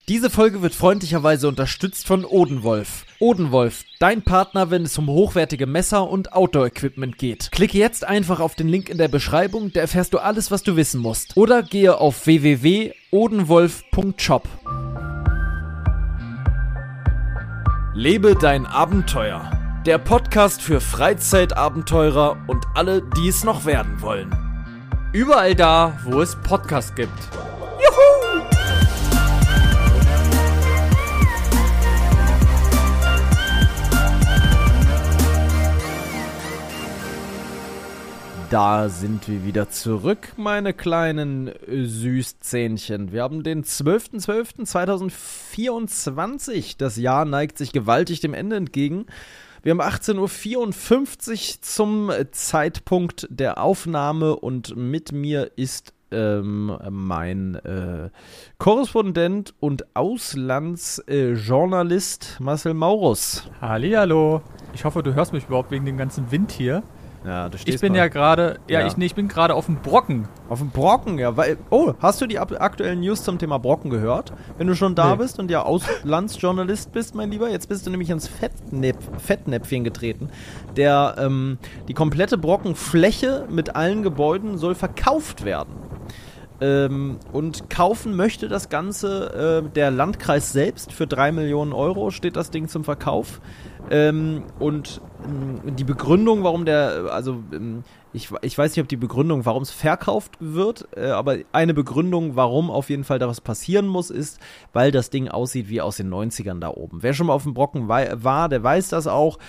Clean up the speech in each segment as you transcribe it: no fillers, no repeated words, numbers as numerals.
Diese Folge wird freundlicherweise unterstützt von Odenwolf. Odenwolf, dein Partner, wenn es um hochwertige Messer und Outdoor-Equipment geht. Klicke jetzt einfach auf den Link in der Beschreibung, da erfährst du alles, was du wissen musst. Oder gehe auf www.odenwolf.shop. Lebe dein Abenteuer. Der Podcast für Freizeitabenteurer und alle, die es noch werden wollen. Überall da, wo es Podcasts gibt. Juhu! Da sind wir wieder zurück, meine kleinen Süßzähnchen. Wir haben den 12.12.2024. Das Jahr neigt sich gewaltig dem Ende entgegen. Wir haben 18.54 Uhr zum Zeitpunkt der Aufnahme und mit mir ist mein Korrespondent und Auslandsjournalist Marcel Maurus. Hallihallo. Ich hoffe, du hörst mich überhaupt wegen dem ganzen Wind hier. Ja, du stehst ich bin mal. ja gerade, Ja. ich bin gerade auf dem Brocken. Auf dem Brocken, ja, weil, hast du die aktuellen News zum Thema Brocken gehört? Wenn du schon da bist und ja Auslandsjournalist bist, mein Lieber, jetzt bist du nämlich ins Fettnäpfchen getreten. Die komplette Brockenfläche mit allen Gebäuden soll verkauft werden. Und kaufen möchte das Ganze der Landkreis selbst für 3 Millionen Euro steht das Ding zum Verkauf. Und die Begründung, warum ich weiß nicht, ob die Begründung, warum es verkauft wird, aber eine Begründung, warum auf jeden Fall da was passieren muss, ist, weil das Ding aussieht wie aus den 90ern da oben. Wer schon mal auf dem Brocken war, der weiß das auch.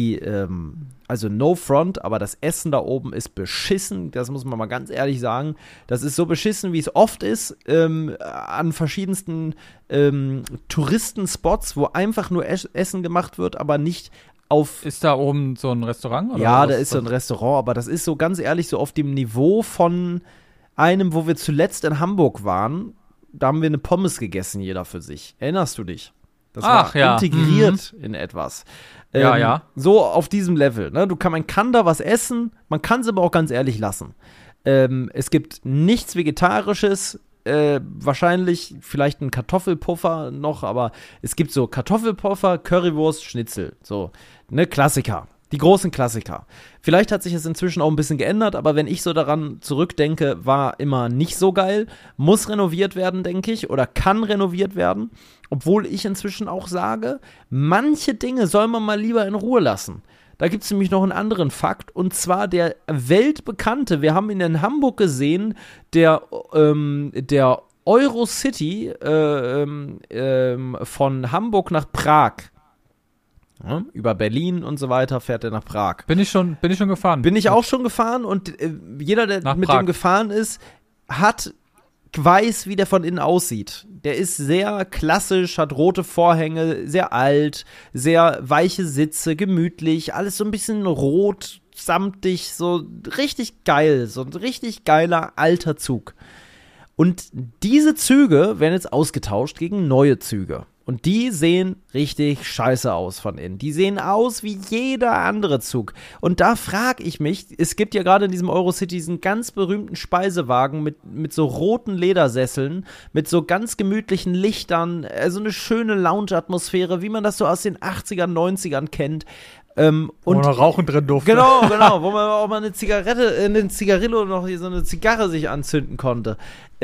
Also no front, aber das Essen da oben ist beschissen, das muss man mal ganz ehrlich sagen. Das ist so beschissen, wie es oft ist, an verschiedensten Touristenspots, wo einfach nur Essen gemacht wird, aber nicht auf... Ist da oben so ein Restaurant? Oder ja, was? da ist so ein Restaurant, aber das ist so ganz ehrlich so auf dem Niveau von einem, wo wir zuletzt in Hamburg waren. Da haben wir eine Pommes gegessen, jeder für sich. Erinnerst du dich? Das war integriert in etwas. Ja. So auf diesem Level. Ne? Man kann da was essen, man kann es aber auch ganz ehrlich lassen. Es gibt nichts Vegetarisches, wahrscheinlich vielleicht ein Kartoffelpuffer noch, aber es gibt so Kartoffelpuffer, Currywurst, Schnitzel. So, ne, Klassiker. Die großen Klassiker. Vielleicht hat sich es inzwischen auch ein bisschen geändert, aber wenn ich so daran zurückdenke, war immer nicht so geil. Muss renoviert werden, denke ich, oder kann renoviert werden. Obwohl ich inzwischen auch sage, manche Dinge soll man mal lieber in Ruhe lassen. Da gibt es nämlich noch einen anderen Fakt, und zwar der weltbekannte, wir haben ihn in Hamburg gesehen, der Eurocity von Hamburg nach Prag. Ja, über Berlin und so weiter fährt er nach Prag. Bin ich schon gefahren. Bin ich auch schon gefahren, und jeder, der nach mit Prag dem gefahren ist, weiß, wie der von innen aussieht. Der ist sehr klassisch, hat rote Vorhänge, sehr alt, sehr weiche Sitze, gemütlich, alles so ein bisschen rot, samtig, so richtig geil, so ein richtig geiler alter Zug. Und diese Züge werden jetzt ausgetauscht gegen neue Züge. Und die sehen richtig scheiße aus von innen. Die sehen aus wie jeder andere Zug. Und da frage ich mich, es gibt ja gerade in diesem Eurocity diesen ganz berühmten Speisewagen mit so roten Ledersesseln, mit so ganz gemütlichen Lichtern, so eine schöne Lounge-Atmosphäre, wie man das so aus den 80ern, 90ern kennt. Und wo noch Rauchen drin durfte. Genau, wo man auch mal eine Zigarillo, noch so eine Zigarre sich anzünden konnte.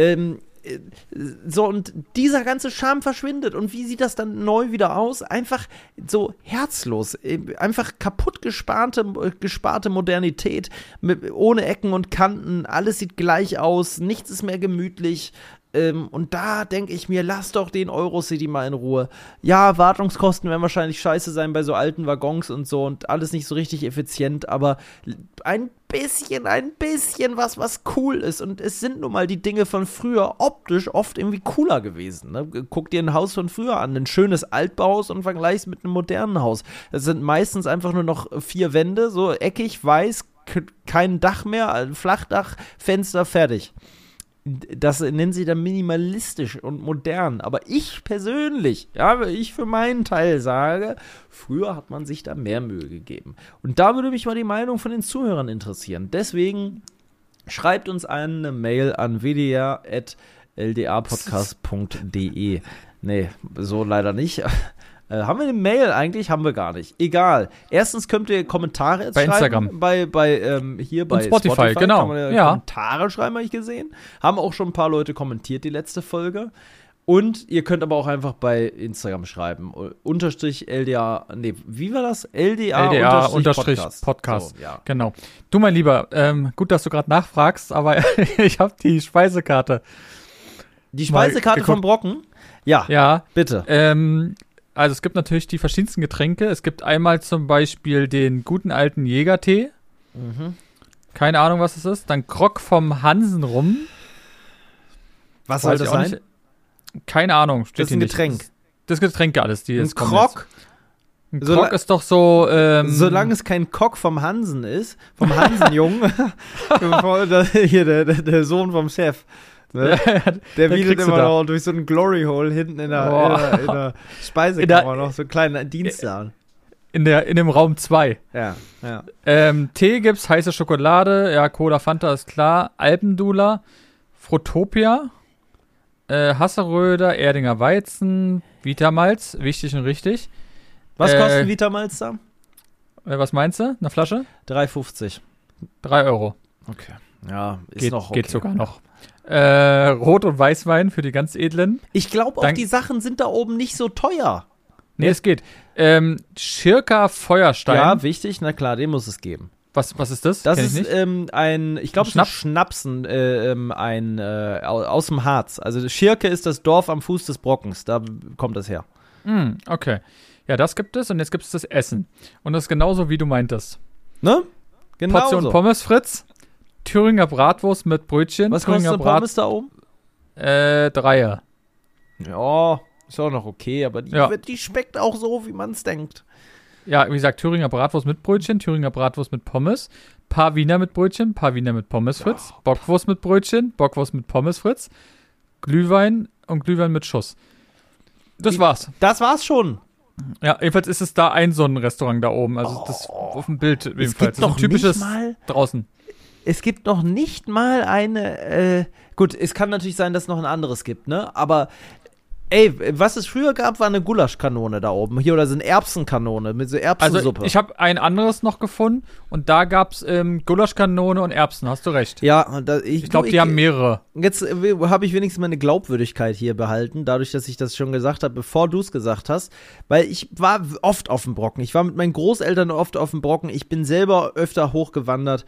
So, und dieser ganze Charme verschwindet. Und wie sieht das dann neu wieder aus? Einfach so herzlos. Einfach kaputt gesparte Modernität. Ohne Ecken und Kanten. Alles sieht gleich aus. Nichts ist mehr gemütlich. Und da denke ich mir, lass doch den Eurocity mal in Ruhe. Ja, Wartungskosten werden wahrscheinlich scheiße sein bei so alten Waggons und so und alles nicht so richtig effizient, aber ein bisschen was cool ist. Und es sind nun mal die Dinge von früher optisch oft irgendwie cooler gewesen. Ne? Guck dir ein Haus von früher an, ein schönes Altbauhaus, und vergleich's mit einem modernen Haus. Das sind meistens einfach nur noch 4 Wände, so eckig, weiß, kein Dach mehr, Flachdach, Fenster, fertig. Das nennen sie dann minimalistisch und modern. Aber ich persönlich, ich für meinen Teil sage, früher hat man sich da mehr Mühe gegeben. Und da würde mich mal die Meinung von den Zuhörern interessieren. Deswegen schreibt uns eine Mail an wdr@ldapodcast.de. Nee, so leider nicht. Haben wir eine Mail eigentlich? Haben wir gar nicht. Egal. Erstens könnt ihr Kommentare jetzt bei schreiben. Instagram. Hier bei Spotify, genau. Kann man Kommentare schreiben, habe ich gesehen. Haben auch schon ein paar Leute kommentiert, die letzte Folge. Und ihr könnt aber auch einfach bei Instagram schreiben. Unterstrich LDA, nee, wie war das? LDA unterstrich Podcast. So, ja. Genau. Du, mein Lieber, gut, dass du gerade nachfragst, aber ich habe die Speisekarte. Die Speisekarte vom Brocken? Ja, ja, bitte. Also es gibt natürlich die verschiedensten Getränke. Es gibt einmal zum Beispiel den guten alten Jägertee. Keine Ahnung, was es ist. Dann Grog vom Hansen rum. Was soll das sein? Keine Ahnung, steht hier nicht. Das ist ein Getränk. Das Getränke alles, die jetzt kommen. Grog? Ein Grog ist doch so, solange es kein Cock vom Hansen ist, vom Hansenjungen, hier der Sohn vom Chef. Ne? Der bietet immer noch durch so einen Glory Hole hinten in der Speisekammer noch so kleine Dienste an. In dem Raum 2. Ja. Tee gibt's, heiße Schokolade, ja, Cola, Fanta ist klar, Alpendula, Frutopia, Hasseröder, Erdinger Weizen, Vitamalz, wichtig und richtig. Was kostet Vitamalz da? Was meinst du? Eine Flasche? 3,50. 3 Euro. Okay. Ja, ist noch okay. Geht sogar noch. Rot- und Weißwein für die ganz edlen. Ich glaube auch, die Sachen sind da oben nicht so teuer. Nee, es geht. Schirka Feuerstein. Ja, wichtig. Na klar, den muss es geben. Was ist das? Das ist ich glaube, Schnapsen, aus dem Harz. Also Schirke ist das Dorf am Fuß des Brockens. Da kommt das her. Okay. Ja, das gibt es. Und jetzt gibt es das Essen. Und das ist genauso, wie du meintest. Ne? Genau Portion so. Pommes Fritz, Thüringer Bratwurst mit Brötchen. Was kostet eine Pommes da oben? 3er. Ja, ist auch noch okay, aber die schmeckt auch so, wie man es denkt. Ja, wie gesagt, Thüringer Bratwurst mit Brötchen, Thüringer Bratwurst mit Pommes, paar Wiener mit Brötchen, paar Wiener mit Pommes Fritz, Bockwurst mit Brötchen, Bockwurst mit Pommes Fritz, Glühwein und Glühwein mit Schuss. Das war's. Das war's schon. Ja, jedenfalls ist es da so ein Restaurant da oben. Also das auf dem Bild jedenfalls. Es gibt das ist ein typisches nicht mal, draußen. Es gibt noch nicht mal eine, gut, es kann natürlich sein, dass es noch ein anderes gibt, ne? Aber was es früher gab, war eine Gulaschkanone da oben. Hier, oder so eine Erbsenkanone mit so Erbsensuppe. Also ich habe ein anderes noch gefunden und da gab's Gulaschkanone und Erbsen, hast du recht. Ja, ich glaube, die haben mehrere. Jetzt habe ich wenigstens meine Glaubwürdigkeit hier behalten, dadurch, dass ich das schon gesagt habe, bevor du es gesagt hast. Weil ich war oft auf dem Brocken. Ich war mit meinen Großeltern oft auf dem Brocken. Ich bin selber öfter hochgewandert.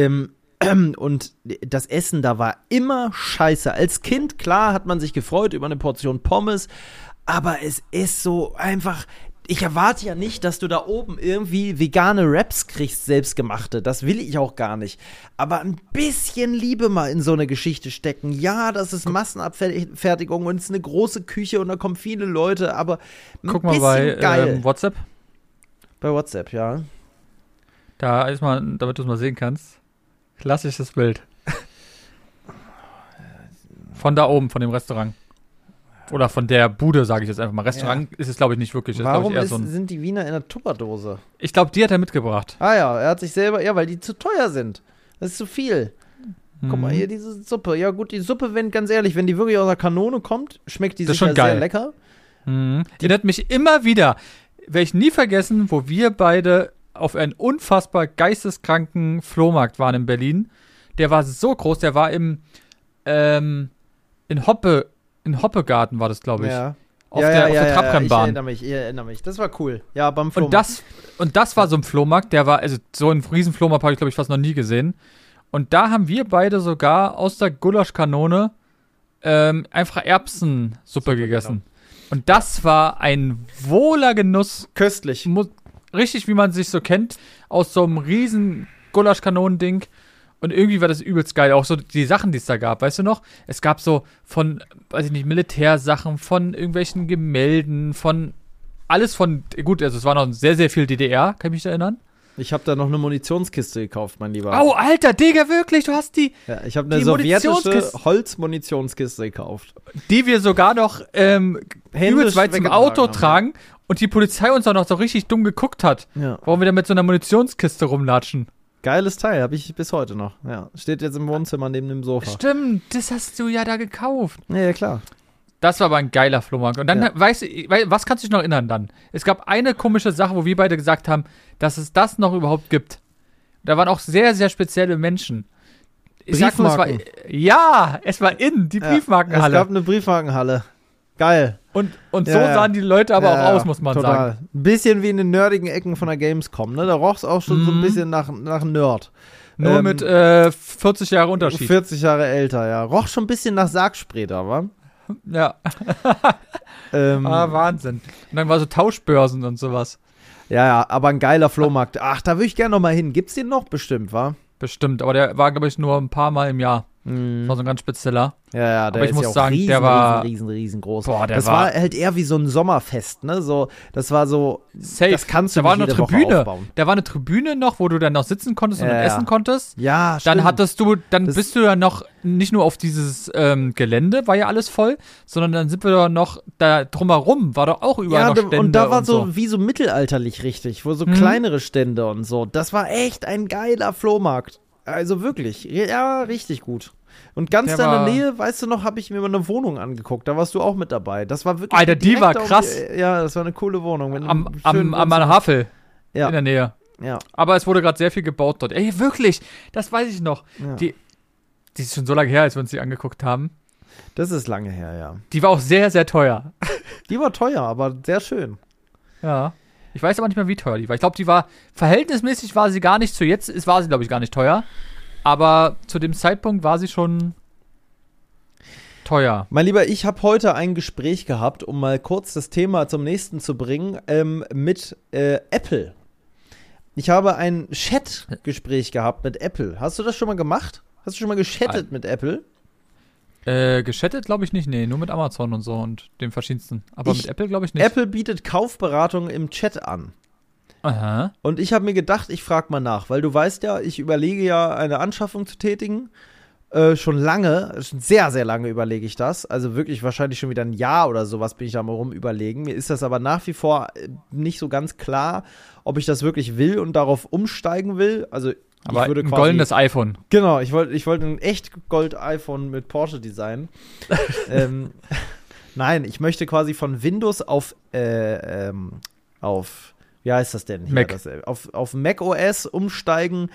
Und das Essen da war immer scheiße. Als Kind, klar, hat man sich gefreut über eine Portion Pommes, aber es ist so einfach, ich erwarte ja nicht, dass du da oben irgendwie vegane Wraps kriegst, selbstgemachte. Das will ich auch gar nicht. Aber ein bisschen Liebe mal in so eine Geschichte stecken. Ja, das ist Massenabfertigung und es ist eine große Küche und da kommen viele Leute, aber guck mal bei WhatsApp. Bei WhatsApp, ja. Da ist mal, damit du es mal sehen kannst. Klassisches Bild. Von da oben, von dem Restaurant. Oder von der Bude, sage ich jetzt einfach mal. Restaurant ist es, glaube ich, nicht wirklich. Warum ist, eher sind die Wiener in einer Tupperdose? Ich glaube, die hat er mitgebracht. Ah ja, er hat sich selber, weil die zu teuer sind. Das ist zu viel. Guck mal, hier diese Suppe. Ja gut, die Suppe, ganz ehrlich, wenn die wirklich aus der Kanone kommt, schmeckt die sicher sehr lecker. Die erinnert mich immer wieder, werde ich nie vergessen, wo wir beide auf einen unfassbar geisteskranken Flohmarkt waren in Berlin. Der war so groß, der war in Hoppegarten war das, glaube ich. Ja. Auf der Trabrennbahn. Ich erinnere mich. Das war cool. Ja, beim Flohmarkt. Und das war so ein Flohmarkt, der war, also so einen riesen Flohmarkt habe ich, glaube ich, fast noch nie gesehen. Und da haben wir beide sogar aus der Gulaschkanone einfach Erbsensuppe gegessen. Genau. Und das war ein wohler Genuss. Köstlich. Richtig, wie man sich so kennt, aus so einem riesen Gulaschkanonending. Und irgendwie war das übelst geil. Auch so die Sachen, die es da gab, weißt du noch? Es gab so von, weiß ich nicht, Militärsachen, von irgendwelchen Gemälden, von alles von, gut, also es war noch sehr, sehr viel DDR, kann ich mich erinnern. Ich habe da noch eine Munitionskiste gekauft, mein Lieber. Oh, Alter, Digga, wirklich, du hast die. Ja, ich habe eine sowjetische Holzmunitionskiste gekauft. Die wir sogar noch übelst weit zum Auto tragen und die Polizei uns auch noch so richtig dumm geguckt hat. Ja. Warum wir da mit so einer Munitionskiste rumlatschen. Geiles Teil, habe ich bis heute noch. Ja, steht jetzt im Wohnzimmer neben dem Sofa. Stimmt, das hast du ja da gekauft. Ja, klar. Das war aber ein geiler Flohmarkt. Und dann, was kannst du dich noch erinnern dann? Es gab eine komische Sache, wo wir beide gesagt haben, dass es das noch überhaupt gibt. Da waren auch sehr, sehr spezielle Menschen. Ich sag mal, es war in die Briefmarkenhalle. Es gab eine Briefmarkenhalle. Geil. Und so sahen die Leute aber auch aus, muss man sagen. Ein bisschen wie in den nerdigen Ecken von der Gamescom, ne? Da roch es auch schon so ein bisschen nach Nerd. Nur mit 40 Jahre Unterschied. 40 Jahre älter, ja. Roch schon ein bisschen nach Sargspreter, wa? Ja. Wahnsinn. Und dann war so Tauschbörsen und sowas. Ja, aber ein geiler Flohmarkt. Ach, da würde ich gerne noch mal hin. Gibt's den noch? Bestimmt, wa? Bestimmt, aber der war, glaube ich, nur ein paar Mal im Jahr. Das war so ein ganz spezieller. Ja, der aber ich ist muss ja auch sagen, der war riesengroß. Boah, das war halt eher wie so ein Sommerfest, ne? So, das war so, safe. Das kannst du da war nicht eine jede Tribüne. Woche aufbauen. Da war eine Tribüne noch, wo du dann noch sitzen konntest und dann essen konntest. Ja, dann stimmt. Bist du dann noch nicht nur auf dieses Gelände, war ja alles voll, sondern dann sind wir doch noch da drumherum, war doch auch überall noch Stände und da war so wie so mittelalterlich richtig, wo so kleinere Stände und so. Das war echt ein geiler Flohmarkt. Also wirklich, ja, richtig gut. Und ganz da in der Nähe, weißt du noch, habe ich mir mal eine Wohnung angeguckt. Da warst du auch mit dabei. Das war wirklich. Alter, die war krass. Ja, das war eine coole Wohnung. Am Havel in der Nähe. Ja. Aber es wurde gerade sehr viel gebaut dort. Ey, wirklich, das weiß ich noch. Ja. Die ist schon so lange her, als wir uns die angeguckt haben. Das ist lange her, ja. Die war auch sehr, sehr teuer. Die war teuer, aber sehr schön. Ja. Ich weiß aber nicht mehr, wie teuer die war. Ich glaube, verhältnismäßig war sie gar nicht zu jetzt, war sie, glaube ich, gar nicht teuer. Aber zu dem Zeitpunkt war sie schon teuer. Mein Lieber, ich habe heute ein Gespräch gehabt, um mal kurz das Thema zum nächsten zu bringen, mit Apple. Ich habe ein Chat-Gespräch gehabt mit Apple. Hast du das schon mal gemacht? Hast du schon mal geschattet mit Apple? Geschattet glaube ich nicht, nee, nur mit Amazon und so und dem verschiedensten. Aber mit Apple glaube ich nicht. Apple bietet Kaufberatung im Chat an. Aha. Und ich habe mir gedacht, ich frage mal nach, weil du weißt ja, ich überlege ja, eine Anschaffung zu tätigen. Schon lange, sehr, sehr lange überlege ich das. Also wirklich wahrscheinlich schon wieder ein Jahr oder sowas bin ich da mal rum überlegen. Mir ist das aber nach wie vor nicht so ganz klar, ob ich das wirklich will und darauf umsteigen will. Also aber ich würde ein goldenes iPhone. Genau, ich wollte ein echt Gold-iPhone mit Porsche-Design. Nein, ich möchte quasi von Windows auf wie heißt das denn? Mac. Auf Mac OS umsteigen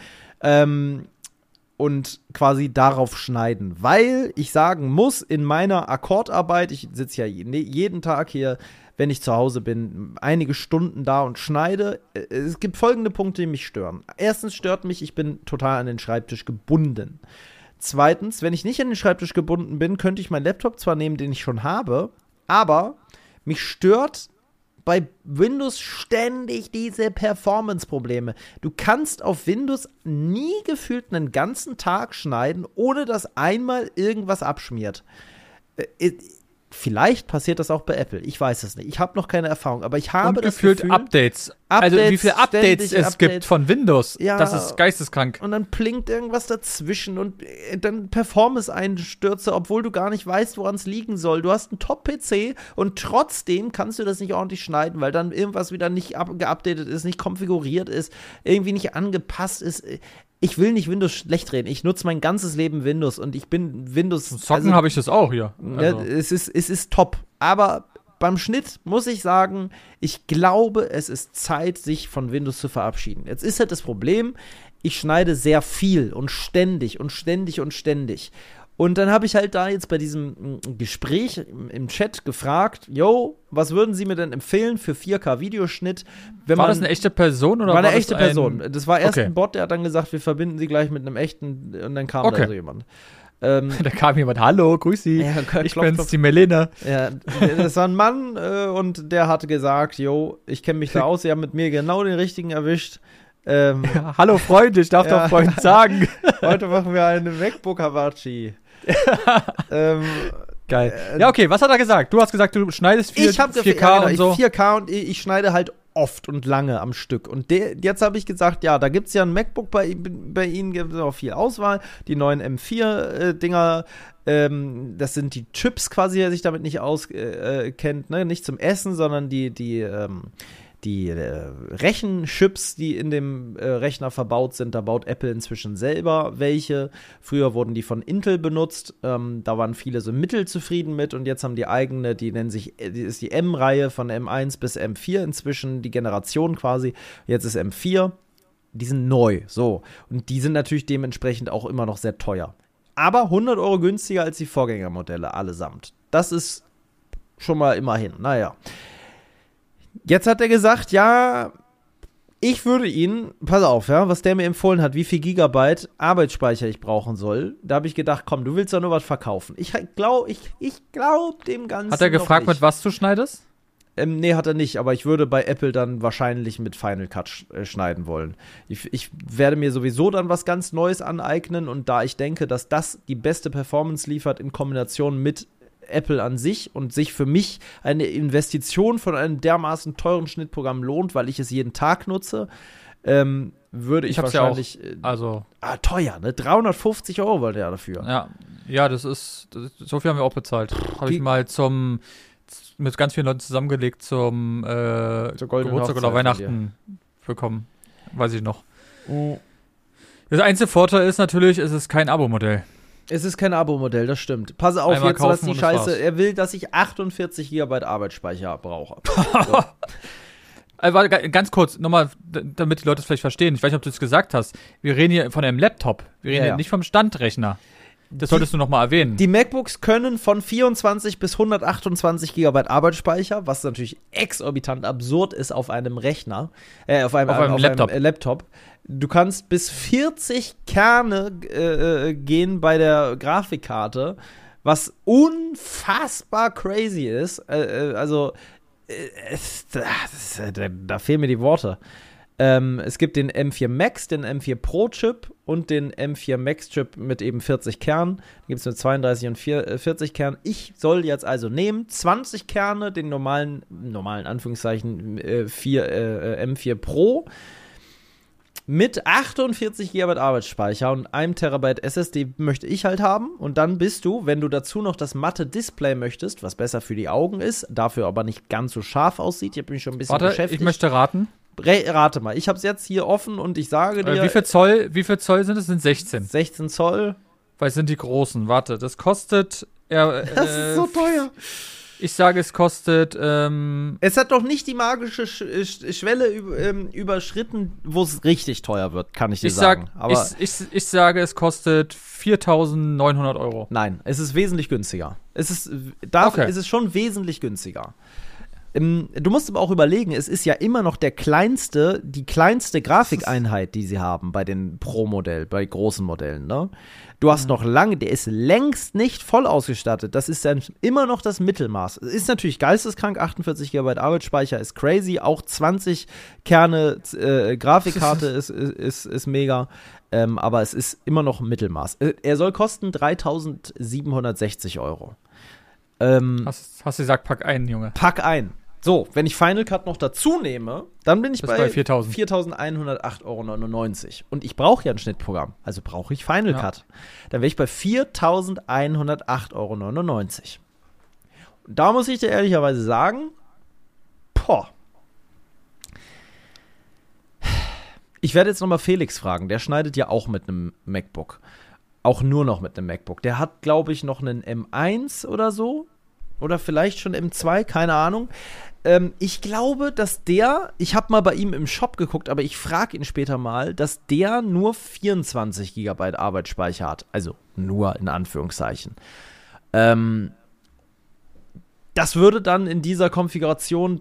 und quasi darauf schneiden. Weil ich sagen muss, in meiner Akkordarbeit, ich sitze ja jeden Tag hier, wenn ich zu Hause bin, einige Stunden da und schneide. Es gibt folgende Punkte, die mich stören. Erstens stört mich, ich bin total an den Schreibtisch gebunden. Zweitens, wenn ich nicht an den Schreibtisch gebunden bin, könnte ich meinen Laptop zwar nehmen, den ich schon habe, aber mich stört bei Windows ständig diese Performance-Probleme. Du kannst auf Windows nie gefühlt einen ganzen Tag schneiden, ohne dass einmal irgendwas abschmiert. Vielleicht passiert das auch bei Apple. Ich weiß es nicht. Ich habe noch keine Erfahrung, aber ich habe das Gefühl, Updates. Also wie viele Updates es gibt von Windows. Ja, das ist geisteskrank. Und dann blinkt irgendwas dazwischen und dann Performance-Einstürze, obwohl du gar nicht weißt, woran es liegen soll. Du hast einen Top-PC und trotzdem kannst du das nicht ordentlich schneiden, weil dann irgendwas wieder nicht geupdatet ist, nicht konfiguriert ist, irgendwie nicht angepasst ist. Ich will nicht Windows schlecht reden. Ich nutze mein ganzes Leben Windows und ich bin Windows. Zocken habe ich das auch hier. Also. Ja, es ist top. Aber beim Schnitt muss ich sagen, ich glaube, es ist Zeit, sich von Windows zu verabschieden. Jetzt ist halt das Problem, ich schneide sehr viel und ständig und ständig und ständig. Und dann habe ich halt da jetzt bei diesem Gespräch im Chat gefragt, yo, was würden Sie mir denn empfehlen für 4K-Videoschnitt? War das eine echte Person? Oder war eine echte Person. Das war erst okay. Ein Bot, der hat dann gesagt, wir verbinden Sie gleich mit einem echten, und dann kam da so jemand. Da kam jemand, hallo, grüß Sie, ja, ich bin's, die Melena. Ja, das war ein Mann und der hatte gesagt, yo, ich kenne mich da aus, Sie haben mit mir genau den richtigen erwischt. Ja, hallo Freunde, ich darf doch Freund sagen. Heute machen wir eine MacBook Havachi. Geil. Ja, okay, was hat er gesagt? Du hast gesagt, du schneidest 4K und so. 4K und ich schneide halt oft und lange am Stück. Und jetzt habe ich gesagt, ja, da gibt es ja ein MacBook, bei Ihnen gibt es auch viel Auswahl. Die neuen M4-Dinger, das sind die Chips quasi, wer sich damit nicht auskennt, ne? Nicht zum Essen, sondern die Rechenchips, die in dem Rechner verbaut sind, da baut Apple inzwischen selber welche. Früher wurden die von Intel benutzt, da waren viele so mittelzufrieden mit und jetzt haben die eigene, die ist die M-Reihe von M1 bis M4 inzwischen, die Generation quasi, jetzt ist M4, die sind neu, so. Und die sind natürlich dementsprechend auch immer noch sehr teuer. Aber 100 Euro günstiger als die Vorgängermodelle allesamt. Das ist schon mal immerhin, naja. Jetzt hat er gesagt, ja, ich würde ihn, pass auf, ja, was der mir empfohlen hat, wie viel Gigabyte Arbeitsspeicher ich brauchen soll. Da habe ich gedacht, komm, du willst doch nur was verkaufen. Ich glaube dem Ganzen. Hat er gefragt, mit was du schneidest? Nee, hat er nicht, aber ich würde bei Apple dann wahrscheinlich mit Final Cut schneiden wollen. Ich werde mir sowieso dann was ganz Neues aneignen und da ich denke, dass das die beste Performance liefert in Kombination mit Apple an sich und sich für mich eine Investition von einem dermaßen teuren Schnittprogramm lohnt, weil ich es jeden Tag nutze, würde ich wahrscheinlich ja auch, also teuer, ne? 350 Euro wollte er dafür. Ja, so viel haben wir auch bezahlt. Habe ich mal mit ganz vielen Leuten zusammengelegt zum Geburtstag oder Weihnachten bekommen. Weiß ich noch. Oh. Das einzige Vorteil ist natürlich, es ist kein Abo-Modell. Es ist kein Abo-Modell, das stimmt. Pass auf, einmal jetzt was die Scheiße. war's. Er will, dass ich 48 GB Arbeitsspeicher brauche. So. Ganz kurz, nochmal, damit die Leute es vielleicht verstehen. Ich weiß nicht, ob du es gesagt hast. Wir reden hier von einem Laptop. Wir reden hier nicht vom Standrechner. Das solltest du nochmal erwähnen. Die MacBooks können von 24 bis 128 GB Arbeitsspeicher, was natürlich exorbitant absurd ist auf einem Rechner, auf einem Laptop. Du kannst bis 40 Kerne gehen bei der Grafikkarte, was unfassbar crazy ist. Da fehlen mir die Worte. Es gibt den M4 Max, den M4 Pro Chip und den M4 Max Chip mit eben 40 Kernen. Da gibt es mit 32 und 40 Kernen. Ich soll jetzt also nehmen 20 Kerne, den normalen Anführungszeichen M4 Pro mit 48 GB Arbeitsspeicher und 1 TB SSD möchte ich halt haben. Und dann bist du, wenn du dazu noch das matte Display möchtest, was besser für die Augen ist, dafür aber nicht ganz so scharf aussieht. Ich habe mich schon ein bisschen beschäftigt. Ich möchte raten. Rate mal. Ich habe es jetzt hier offen und ich sage dir. Wie viel Zoll sind es? Sind 16. 16 Zoll. Weil es sind die großen. Warte, das kostet. Das ist so teuer. Ich sage, es kostet. Es hat doch nicht die magische Schwelle überschritten, wo es richtig teuer wird, kann ich dir sagen. Aber ich sage, es kostet 4.900 Euro. Nein, es ist wesentlich günstiger. Es ist schon wesentlich günstiger. Du musst aber auch überlegen, es ist ja immer noch die kleinste Grafikeinheit, die sie haben bei den Pro-Modell, bei großen Modellen, ne? Du hast noch lange, der ist längst nicht voll ausgestattet. Das ist dann immer noch das Mittelmaß. Es ist natürlich geisteskrank, 48 GB Arbeitsspeicher ist crazy, auch 20 Kerne Grafikkarte ist mega, aber es ist immer noch Mittelmaß. Er soll kosten 3.760 Euro. Hast du gesagt, pack ein, Junge. Pack ein. So, wenn ich Final Cut noch dazu nehme, dann bin ich bei 4.108,99 Euro. Und ich brauche ja ein Schnittprogramm, also brauche ich Final Cut. Dann wäre ich bei 4.108,99 Euro. Und da muss ich dir ehrlicherweise sagen, ich werde jetzt nochmal Felix fragen, der schneidet ja auch mit einem MacBook. Auch nur noch mit einem MacBook. Der hat, glaube ich, noch einen M1 oder so. Oder vielleicht schon M2, keine Ahnung. Ich glaube, dass ich habe mal bei ihm im Shop geguckt, aber ich frage ihn später mal, dass der nur 24 GB Arbeitsspeicher hat. Also nur in Anführungszeichen. Das würde dann in dieser Konfiguration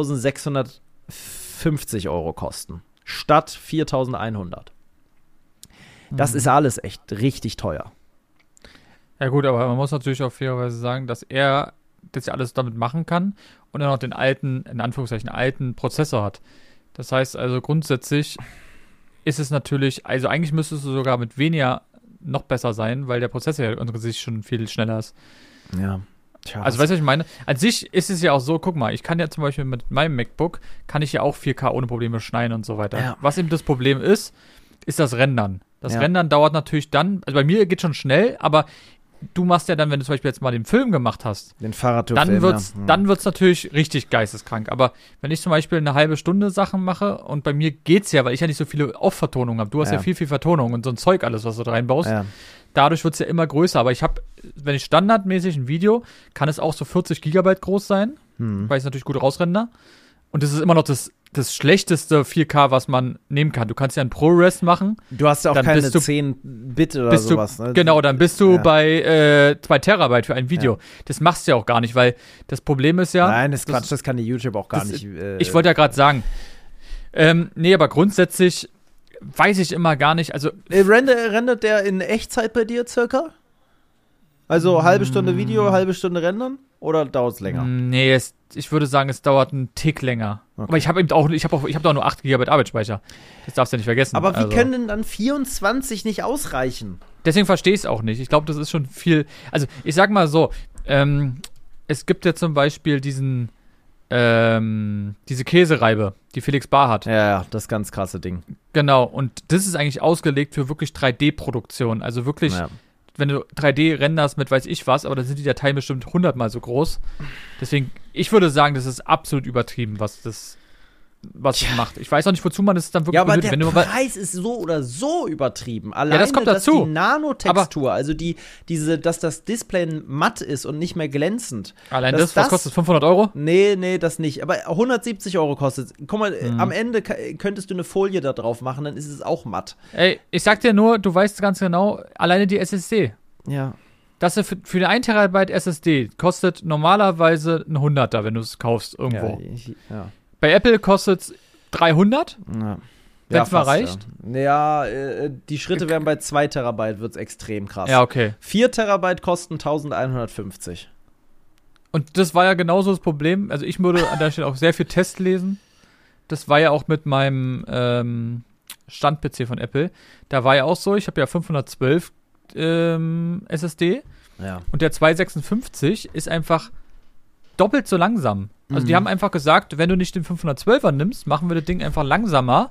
3.650 Euro kosten. Statt 4.100. Das ist alles echt richtig teuer. Ja gut, aber man muss natürlich auch fairerweise sagen, dass er das ja alles damit machen kann und er noch den alten, in Anführungszeichen, alten Prozessor hat. Das heißt also grundsätzlich ist es natürlich, also eigentlich müsstest du sogar mit weniger noch besser sein, weil der Prozessor ja unserer Sicht schon viel schneller ist. Ja. Tja, also weißt du, was ich meine? An sich ist es ja auch so, guck mal, ich kann ja zum Beispiel mit meinem MacBook, kann ich ja auch 4K ohne Probleme schneiden und so weiter. Ja. Was eben das Problem ist das Rendern. Das Rendern dauert natürlich dann, also bei mir geht schon schnell, aber du machst ja dann, wenn du zum Beispiel jetzt mal den Film gemacht hast, Den Fahrradtour. dann wird's natürlich richtig geisteskrank. Aber wenn ich zum Beispiel eine halbe Stunde Sachen mache und bei mir geht's ja, weil ich ja nicht so viele Off-Vertonungen habe. Du hast ja viel Vertonung und so ein Zeug alles, was du da reinbaust. Ja. Dadurch wird's ja immer größer. Aber ich habe, wenn ich standardmäßig ein Video, kann es auch so 40 Gigabyte groß sein, weil ich es natürlich gut rausrender. Und das ist immer noch das schlechteste 4K, was man nehmen kann. Du kannst ja ein ProRes machen. Du hast ja auch dann keine bist du- 10 Bit oder sowas. Ne? Genau, dann bist du Ja. bei 2 Terabyte für ein Video. Das machst du ja auch gar nicht, weil das Problem ist ja. Nein, das ist Quatsch, das kann die YouTube auch gar das- nicht. Ich wollte ja gerade sagen. Nee, aber grundsätzlich weiß ich immer gar nicht. Also, rendert der in Echtzeit bei dir circa? Also halbe Stunde Video, halbe Stunde rendern? Oder dauert es länger? nee, ich würde sagen, es dauert einen Tick länger. Okay. Aber ich habe eben auch, ich habe doch nur 8 GB Arbeitsspeicher. Das darfst du ja nicht vergessen. Aber wie Also, können denn dann 24 nicht ausreichen? deswegen verstehe ich es auch nicht. Ich glaube, das ist schon viel. Also, ich sag mal so, es gibt ja zum Beispiel diese Käsereibe, die Felix Bar hat. Ja, das ganz krasse Ding. Genau, und das ist eigentlich ausgelegt für wirklich 3D-Produktion. Also wirklich, Ja. wenn du 3D renderst mit weiß ich was, aber dann sind die Dateien bestimmt 100-mal so groß. Deswegen, ich würde sagen, das ist absolut übertrieben, was das macht. Ich weiß auch nicht, wozu man das dann wirklich Ja, aber benötigt. der Wenn du mal- Preis ist so oder so übertrieben. Alleine, das kommt dass dazu. die Nanotextur, also dass das Display matt ist und nicht mehr glänzend. Allein dass was kostet das? 500 Euro? Nee, das nicht. Aber 170 Euro kostet es. Guck mal, am Ende könntest du eine Folie da drauf machen, dann ist es auch matt. Ey, ich sag dir nur, du weißt ganz genau, alleine die SSD. Ja. Das für eine 1 Terabyte SSD kostet normalerweise ein 100er, wenn du es kaufst irgendwo. Ja. Bei Apple kostet es 300. Ja. Wenn's mal fast, reicht? Ja, die Schritte wären bei 2 Terabyte, wird es extrem krass. Ja, okay. 4 Terabyte kosten 1150. Und das war ja genauso das Problem. Also ich würde an der Stelle auch sehr viel Test lesen. Das war ja auch mit meinem Stand-PC von Apple. Da war ja auch so, ich habe ja 512 SSD Ja. und der 256 ist einfach doppelt so langsam. Also die haben einfach gesagt, wenn du nicht den 512er nimmst, machen wir das Ding einfach langsamer.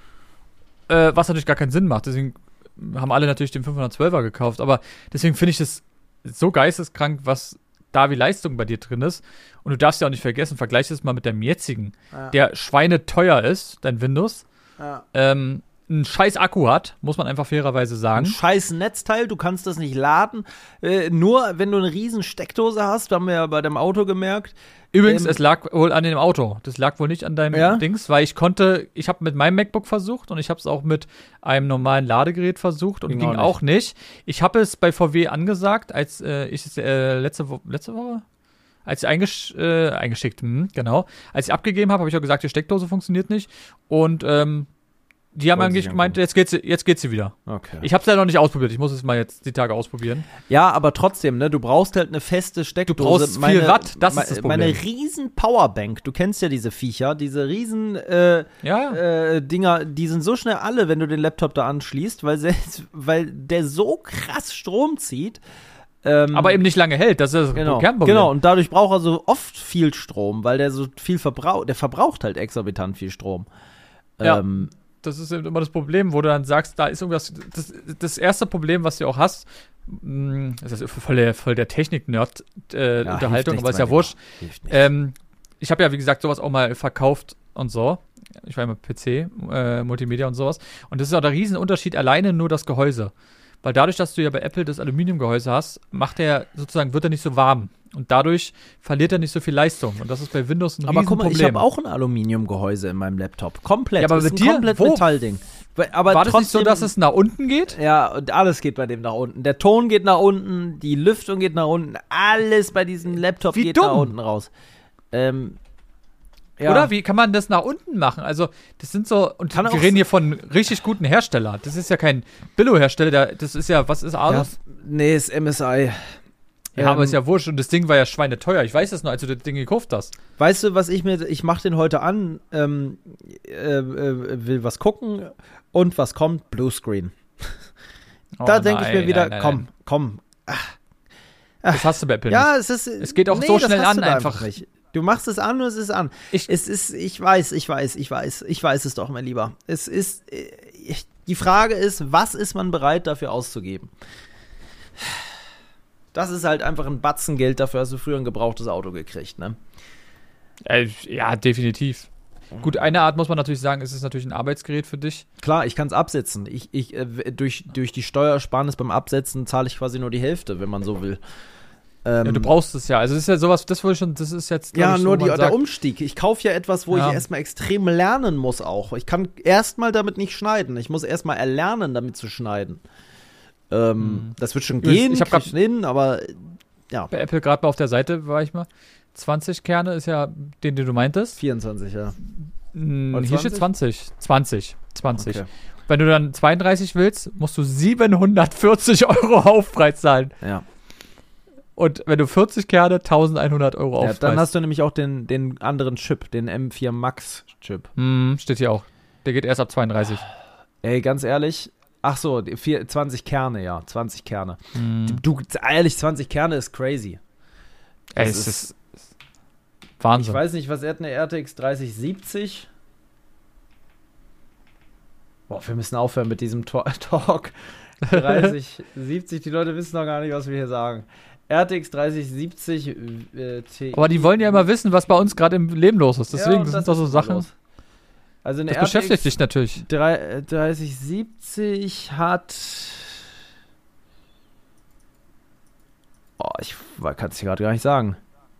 Ja. Was natürlich gar keinen Sinn macht. Deswegen haben alle natürlich den 512er gekauft. Aber deswegen finde ich das so geisteskrank, was da wie Leistung bei dir drin ist. Und du darfst ja auch nicht vergessen, vergleich das mal mit deinem jetzigen, der schweineteuer ist, dein Windows. Ja. Einen scheiß Akku hat, muss man einfach fairerweise Ein sagen. scheiß Netzteil, du kannst das nicht laden. Nur wenn du eine riesen Steckdose hast, haben wir ja bei dem Auto gemerkt. Übrigens, es lag wohl an dem Auto. Das lag wohl nicht an deinem Ja? Dings, weil ich habe mit meinem MacBook versucht und ich habe es auch mit einem normalen Ladegerät versucht und Ging ging auch auch nicht. Ich habe es bei VW angesagt, als ich es letzte Woche, als ich eingeschickt, genau. Als ich abgegeben habe, habe ich auch gesagt, die Steckdose funktioniert nicht und die haben Wollen eigentlich sich gemeint, jetzt geht sie wieder. Okay. Ich habe es ja noch nicht ausprobiert. Ich muss es mal jetzt die Tage ausprobieren. Ja, aber trotzdem, ne, du brauchst halt eine feste Steckdose. Du brauchst viel Watt, das ist das Problem. Meine riesen Powerbank, du kennst ja diese Viecher, diese riesen Ja. Dinger, die sind so schnell alle, wenn du den Laptop da anschließt, weil der so krass Strom zieht. Aber eben nicht lange hält. Das ist das Kernproblem. Genau, und dadurch braucht er so oft viel Strom, weil der so viel verbraucht. Der verbraucht halt exorbitant viel Strom. Ja. Das ist eben immer das Problem, wo du dann sagst, da ist irgendwas. Das erste Problem, was du auch hast, das ist voll der Technik-Nerd-Unterhaltung, aber ist ja wurscht. Ich habe ja, wie gesagt, sowas auch mal verkauft und so. Ich war immer PC, Multimedia und sowas. Und das ist auch der Riesenunterschied, alleine nur das Gehäuse. Weil dadurch, dass du ja bei Apple das Aluminiumgehäuse hast, wird er nicht so warm. Und dadurch verliert er nicht so viel Leistung. Und das ist bei Windows ein Aber guck mal, Riesenproblem. ich habe auch ein Aluminiumgehäuse in meinem Laptop. Komplett. Ja, aber das ist mit ein dir? komplett Wo? Metallding. Aber War das trotzdem, nicht so, dass es nach unten geht? Ja, und alles geht bei dem nach unten. Der Ton geht nach unten, die Lüftung geht nach unten, alles bei diesem Laptop Wie geht dumm. nach unten raus. Ja. Oder wie kann man das nach unten machen? Also, das sind so, und Kann wir auch reden hier von richtig guten Herstellern. Das ist ja kein Billo-Hersteller, das ist ja, was ist Ja, Asus? nee, ist MSI. Ja, aber ist ja wurscht und das Ding war ja schweineteuer. Ich weiß das noch, als du das Ding gekauft hast. Weißt du, ich mach den heute an, will was gucken und was kommt? Bluescreen. Da denke ich mir wieder, komm. Das hast du bei Apple Ja, nicht. es geht auch so das schnell hast an du da einfach. nicht. Du machst es an und es ist an. Ich weiß es doch, mein Lieber. Die Frage ist, was ist man bereit dafür auszugeben? Das ist halt einfach ein Batzen Geld, dafür hast du früher ein gebrauchtes Auto gekriegt, ne? Ja, definitiv. Gut, eine Art muss man natürlich sagen, es ist natürlich ein Arbeitsgerät für dich. Klar, ich kann es absetzen. Durch die Steuersparnis beim Absetzen zahle ich quasi nur die Hälfte, wenn man so will. Ja, du brauchst es ja. Also, das ist ja sowas, das ist jetzt. Ja, ich, nur so, der Umstieg. Ich kaufe ja etwas, wo ich erstmal extrem lernen muss auch. Ich kann erstmal damit nicht schneiden. Ich muss erstmal erlernen, damit zu schneiden. Das wird schon gehen, ich habe gerade hin, aber ja. Bei Apple gerade mal auf der Seite war ich mal. 20 Kerne ist ja den du meintest. 24, ja. Hier steht 20. 20. Okay. Wenn du dann 32 willst, musst du 740 € Aufpreis zahlen. Ja. Und wenn du 40 Kerne, 1100 € Aufpreis. Ja, dann hast du nämlich auch den anderen Chip, den M4 Max Chip. Steht hier auch. Der geht erst ab 32. Ey, ganz ehrlich, ach so, 20 Kerne, ja, 20 Kerne. Du, ehrlich, 20 Kerne ist crazy. Ey, es ist Wahnsinn. Ich weiß nicht, was hat eine RTX 3070? Boah, wir müssen aufhören mit diesem Talk. 3070, die Leute wissen noch gar nicht, was wir hier sagen. RTX 3070 Ti. Aber die wollen ja immer wissen, was bei uns gerade im Leben los ist. Deswegen, das sind doch so Sachen. Also eine das RTX beschäftigt dich natürlich. 3070 hat. Oh, ich kann es dir gerade gar nicht sagen.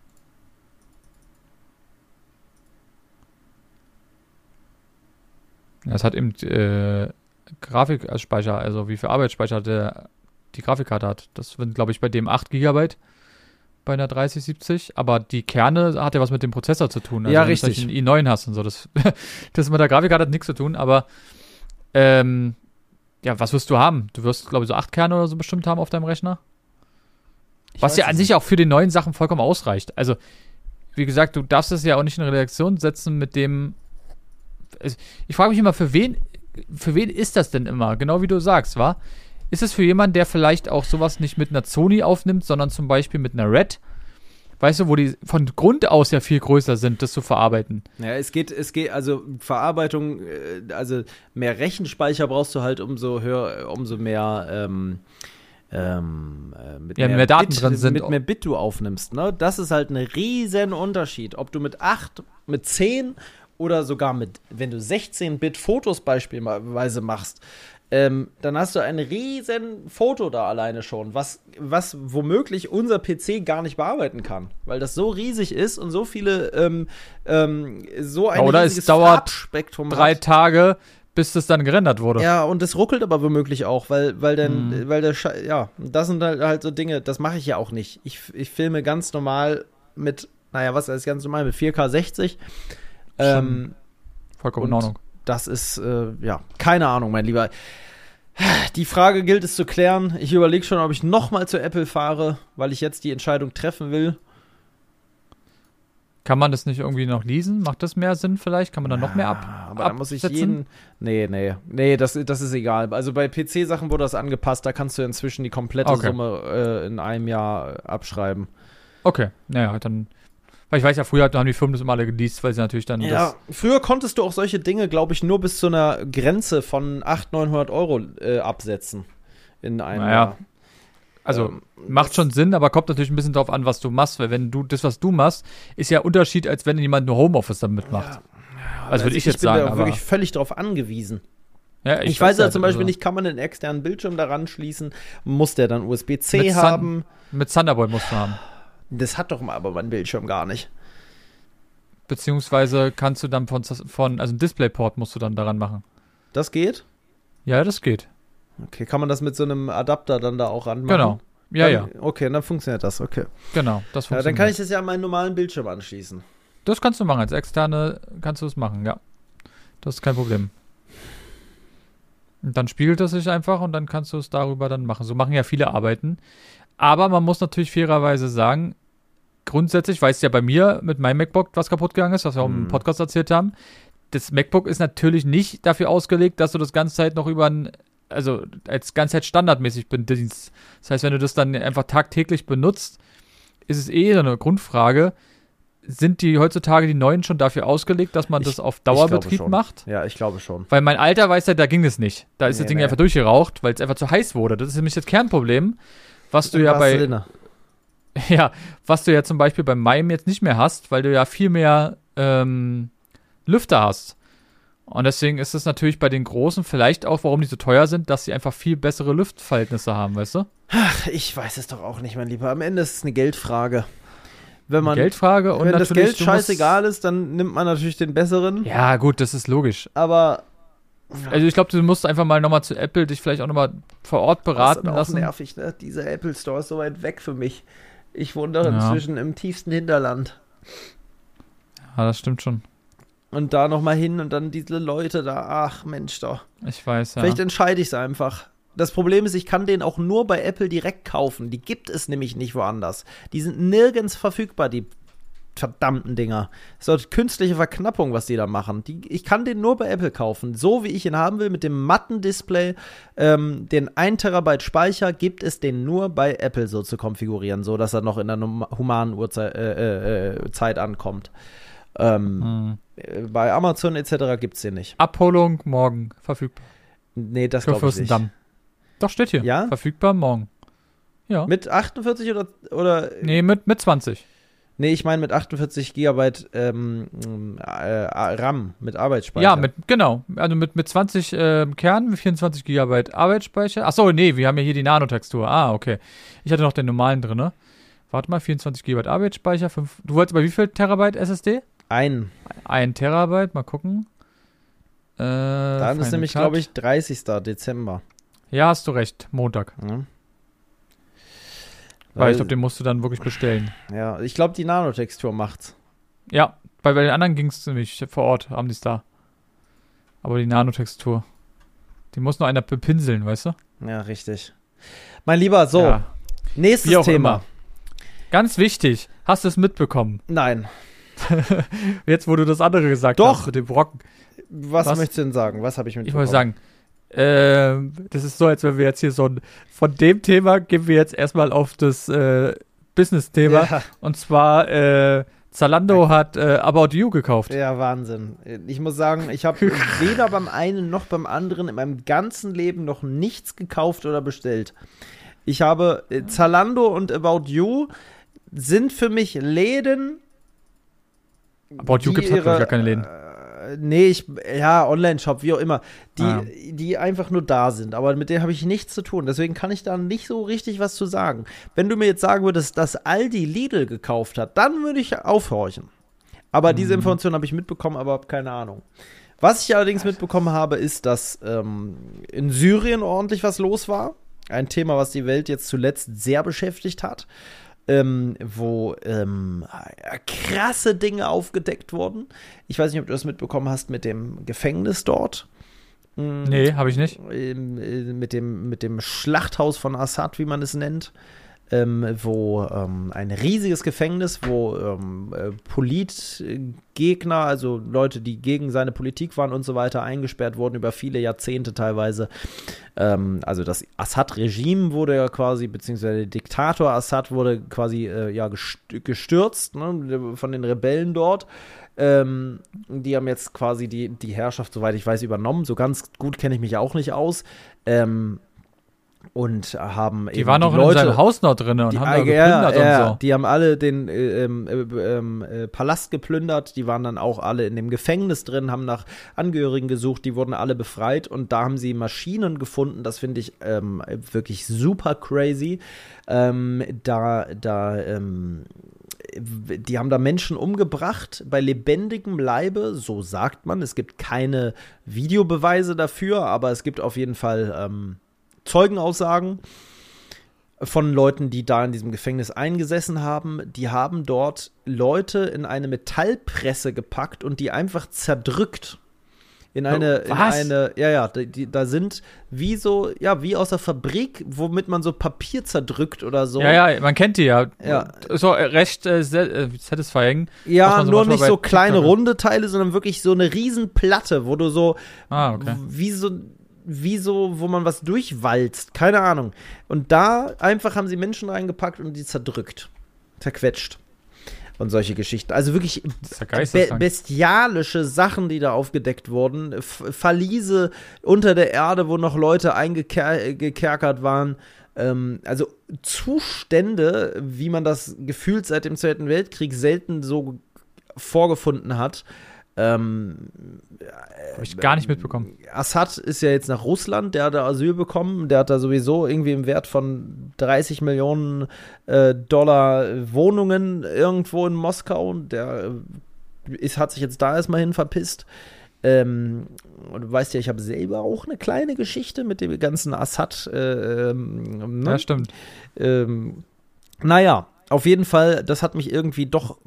Es hat eben Grafikspeicher, also wie viel Arbeitsspeicher die Grafikkarte hat. Das sind, glaube ich, bei dem 8 GB bei einer 3070. Aber die Kerne hat ja was mit dem Prozessor zu tun. Also ja, wenn richtig. Du einen i9 hast und so. Das mit der Grafikkarte hat nichts zu tun. Aber ja, was wirst du haben? Du wirst, glaube ich, so 8 Kerne oder so bestimmt haben auf deinem Rechner. Was ja an sich auch für die neuen Sachen vollkommen ausreicht. Also, wie gesagt, du darfst es ja auch nicht in Relation setzen mit dem. Ich frage mich immer, für wen ist das denn immer? Genau wie du sagst, wa? Ist es für jemanden, der vielleicht auch sowas nicht mit einer Sony aufnimmt, sondern zum Beispiel mit einer Red? Weißt du, wo die von Grund aus ja viel größer sind, das zu verarbeiten. Ja, es geht, also Verarbeitung, also mehr Rechenspeicher brauchst du halt, umso mehr mehr Daten drin sind. Mit mehr Bit du aufnimmst, ne? Das ist halt ein riesen Unterschied. Ob du mit 8, mit 10 oder sogar wenn du 16-Bit Fotos beispielsweise machst, dann hast du ein riesen Foto da alleine schon, was womöglich unser PC gar nicht bearbeiten kann, weil das so riesig ist und so viele, so ein oder riesiges es dauert Farbspektrum 3 Tage, bis das dann gerendert wurde. Ja, und das ruckelt aber womöglich auch, weil das sind halt so Dinge, das mache ich ja auch nicht. Ich filme ganz normal mit 4K 60. Vollkommen in Ordnung. Das ist, keine Ahnung, mein Lieber. Die Frage gilt es zu klären. Ich überlege schon, ob ich nochmal zu Apple fahre, weil ich jetzt die Entscheidung treffen will. Kann man das nicht irgendwie noch leasen? Macht das mehr Sinn vielleicht? Kann man dann noch mehr aber da muss ich Nee, das ist egal. Also bei PC-Sachen wurde das angepasst, da kannst du inzwischen die komplette Summe in einem Jahr abschreiben. Okay, naja, dann. Weil ich weiß ja, früher haben die Firmen das immer alle geleast, weil sie natürlich dann früher konntest du auch solche Dinge, glaube ich, nur bis zu einer Grenze von 800-900 € absetzen in einem Jahr. Also macht schon Sinn, aber kommt natürlich ein bisschen drauf an, was du machst, weil wenn du das, was du machst, ist ja Unterschied, als wenn jemand nur Homeoffice damit macht. Ja, also würde ich jetzt sagen. Ich bin da wirklich völlig drauf angewiesen. Ja, ich weiß ja zum Beispiel nicht, kann man einen externen Bildschirm daran schließen? Muss der dann USB-C haben? Mit Thunderbolt musst du haben. Das hat doch aber mein Bildschirm gar nicht. Beziehungsweise kannst du dann also ein Displayport musst du dann daran machen. Das geht? Ja, das geht. Okay, kann man das mit so einem Adapter dann da auch ranmachen? Genau. Ja, ja. Okay, dann funktioniert das, okay. Genau, das funktioniert. Dann kann ich das ja an meinen normalen Bildschirm anschließen. Das kannst du machen, als Externe kannst du es machen, ja. Das ist kein Problem. Und dann spiegelt es sich einfach und dann kannst du es darüber dann machen. So machen ja viele Arbeiten. Aber man muss natürlich fairerweise sagen, grundsätzlich, weißt du ja bei mir mit meinem MacBook, was kaputt gegangen ist, was wir auch im Podcast erzählt haben, das MacBook ist natürlich nicht dafür ausgelegt, dass du das ganze Zeit noch als ganze Zeit standardmäßig bedienst. Das heißt, wenn du das dann einfach tagtäglich benutzt, ist es so eine Grundfrage, sind die heutzutage die neuen schon dafür ausgelegt, dass man das auf Dauerbetrieb macht? Ja, ich glaube schon. Weil mein Alter, weißt du, da ging das nicht. Da ist das Ding einfach durchgeraucht, weil es einfach zu heiß wurde. Das ist nämlich das Kernproblem, was du ja bei Ja, was du ja zum Beispiel beim Mime jetzt nicht mehr hast, weil du ja viel mehr Lüfter hast. Und deswegen ist es natürlich bei den Großen vielleicht auch, warum die so teuer sind, dass sie einfach viel bessere Lüftverhältnisse haben, weißt du? Ach, ich weiß es doch auch nicht, mein Lieber. Am Ende ist es eine Geldfrage. Geldfrage und wenn das natürlich, Geld scheißegal ist, dann nimmt man natürlich den besseren. Ja, gut, das ist logisch. Aber also ich glaube, du musst einfach mal nochmal zu Apple dich vielleicht auch nochmal vor Ort beraten das ist lassen. auch nervig, ne? Dieser Apple Store ist so weit weg für mich. Ich wohne doch inzwischen im tiefsten Hinterland. Ja, das stimmt schon. Und da nochmal hin und dann diese Leute da. Ach, Mensch doch. Ich weiß, ja. Vielleicht entscheide ich es einfach. Das Problem ist, ich kann den auch nur bei Apple direkt kaufen. Die gibt es nämlich nicht woanders. Die sind nirgends verfügbar, die verdammten Dinger. Das ist doch künstliche Verknappung, was die da machen. Ich kann den nur bei Apple kaufen. So wie ich ihn haben will, mit dem matten Display, den 1 Terabyte Speicher, gibt es den nur bei Apple so zu konfigurieren, so dass er noch in der humanen Zeit ankommt. Bei Amazon etc. gibt es den nicht. Abholung morgen verfügbar. Nee, das glaube ich nicht. Doch, steht hier. Ja? Verfügbar morgen. Ja. Mit 48 oder? Nee, mit 20. Nee, ich meine mit 48 Gigabyte RAM, mit Arbeitsspeicher. Ja, genau. Also mit 20 Kernen, 24 Gigabyte Arbeitsspeicher. Achso, nee, wir haben ja hier die Nanotextur. Ah, okay. Ich hatte noch den normalen drin, ne? Warte mal, 24 Gigabyte Arbeitsspeicher. Du wolltest bei wie viel Terabyte SSD? 1 Terabyte, mal gucken. Dann ist nämlich, glaube ich, 30. Dezember. Ja, hast du recht. Montag. Ja. Weil ich glaube, den musst du dann wirklich bestellen. Ja, ich glaube, die Nanotextur macht's. Ja, bei den anderen ging es nämlich vor Ort, haben die es da. Aber die Nanotextur, die muss noch einer bepinseln, weißt du? Ja, richtig. Mein Lieber, so, ja. Nächstes Thema. Immer. Ganz wichtig, hast du es mitbekommen? Nein. Jetzt, wo du das andere gesagt hast, mit dem Brocken. Was möchtest du denn sagen? Was habe ich mitbekommen? Ich wollte sagen, das ist so, als wenn wir jetzt hier von dem Thema gehen wir jetzt erstmal auf das Business-Thema. Ja. Und zwar, Zalando hat About You gekauft. Ja, Wahnsinn. Ich muss sagen, ich habe weder beim einen noch beim anderen in meinem ganzen Leben noch nichts gekauft oder bestellt. Ich habe Zalando und About You sind für mich Läden. About You gibt es halt gar keine Läden. Nee, Online-Shop, wie auch immer, die einfach nur da sind, aber mit denen habe ich nichts zu tun, deswegen kann ich da nicht so richtig was zu sagen. Wenn du mir jetzt sagen würdest, dass Aldi Lidl gekauft hat, dann würde ich aufhorchen. Aber diese Information habe ich mitbekommen, aber habe keine Ahnung. Was ich allerdings mitbekommen habe, ist, dass in Syrien ordentlich was los war. Ein Thema, was die Welt jetzt zuletzt sehr beschäftigt hat. Wo krasse Dinge aufgedeckt wurden. Ich weiß nicht, ob du das mitbekommen hast mit dem Gefängnis dort. Nee, habe ich nicht. Mit dem Schlachthaus von Assad, wie man es nennt. Wo ein riesiges Gefängnis, wo Politgegner, also Leute, die gegen seine Politik waren und so weiter, eingesperrt wurden über viele Jahrzehnte teilweise. Also das Assad-Regime wurde ja quasi, beziehungsweise der Diktator Assad wurde quasi gestürzt, ne, von den Rebellen dort. Die haben jetzt quasi die Herrschaft, soweit ich weiß, übernommen. So ganz gut kenne ich mich auch nicht aus. Und haben die waren noch in seinem Haus noch drin und haben da geplündert und so. Die haben alle den Palast geplündert, die waren dann auch alle in dem Gefängnis drin, haben nach Angehörigen gesucht, die wurden alle befreit und da haben sie Maschinen gefunden, das finde ich wirklich super crazy. Die haben da Menschen umgebracht bei lebendigem Leibe, so sagt man. Es gibt keine Videobeweise dafür, aber es gibt auf jeden Fall Zeugenaussagen von Leuten, die da in diesem Gefängnis eingesessen haben. Die haben dort Leute in eine Metallpresse gepackt und die einfach zerdrückt. Da sind wie aus der Fabrik, womit man so Papier zerdrückt oder so. Ja, man kennt die ja. So recht satisfying. Ja, so nur nicht so kleine runde Teile, sondern wirklich so eine Riesenplatte, wo du so wo man was durchwalzt, keine Ahnung. Und da einfach haben sie Menschen reingepackt und die zerquetscht. Und solche Geschichten. Also wirklich bestialische Sachen, die da aufgedeckt wurden. Verliese unter der Erde, wo noch Leute eingekerkert waren. Also Zustände, wie man das gefühlt seit dem Zweiten Weltkrieg selten so vorgefunden hat. Habe ich gar nicht mitbekommen. Assad ist ja jetzt nach Russland, der hat da Asyl bekommen, der hat da sowieso irgendwie im Wert von 30 Millionen Dollar Wohnungen irgendwo in Moskau, der hat sich jetzt da erstmal hin verpisst. Und du weißt ja, ich habe selber auch eine kleine Geschichte mit dem ganzen Assad. Ne? Ja, stimmt. Naja, auf jeden Fall, das hat mich irgendwie doch,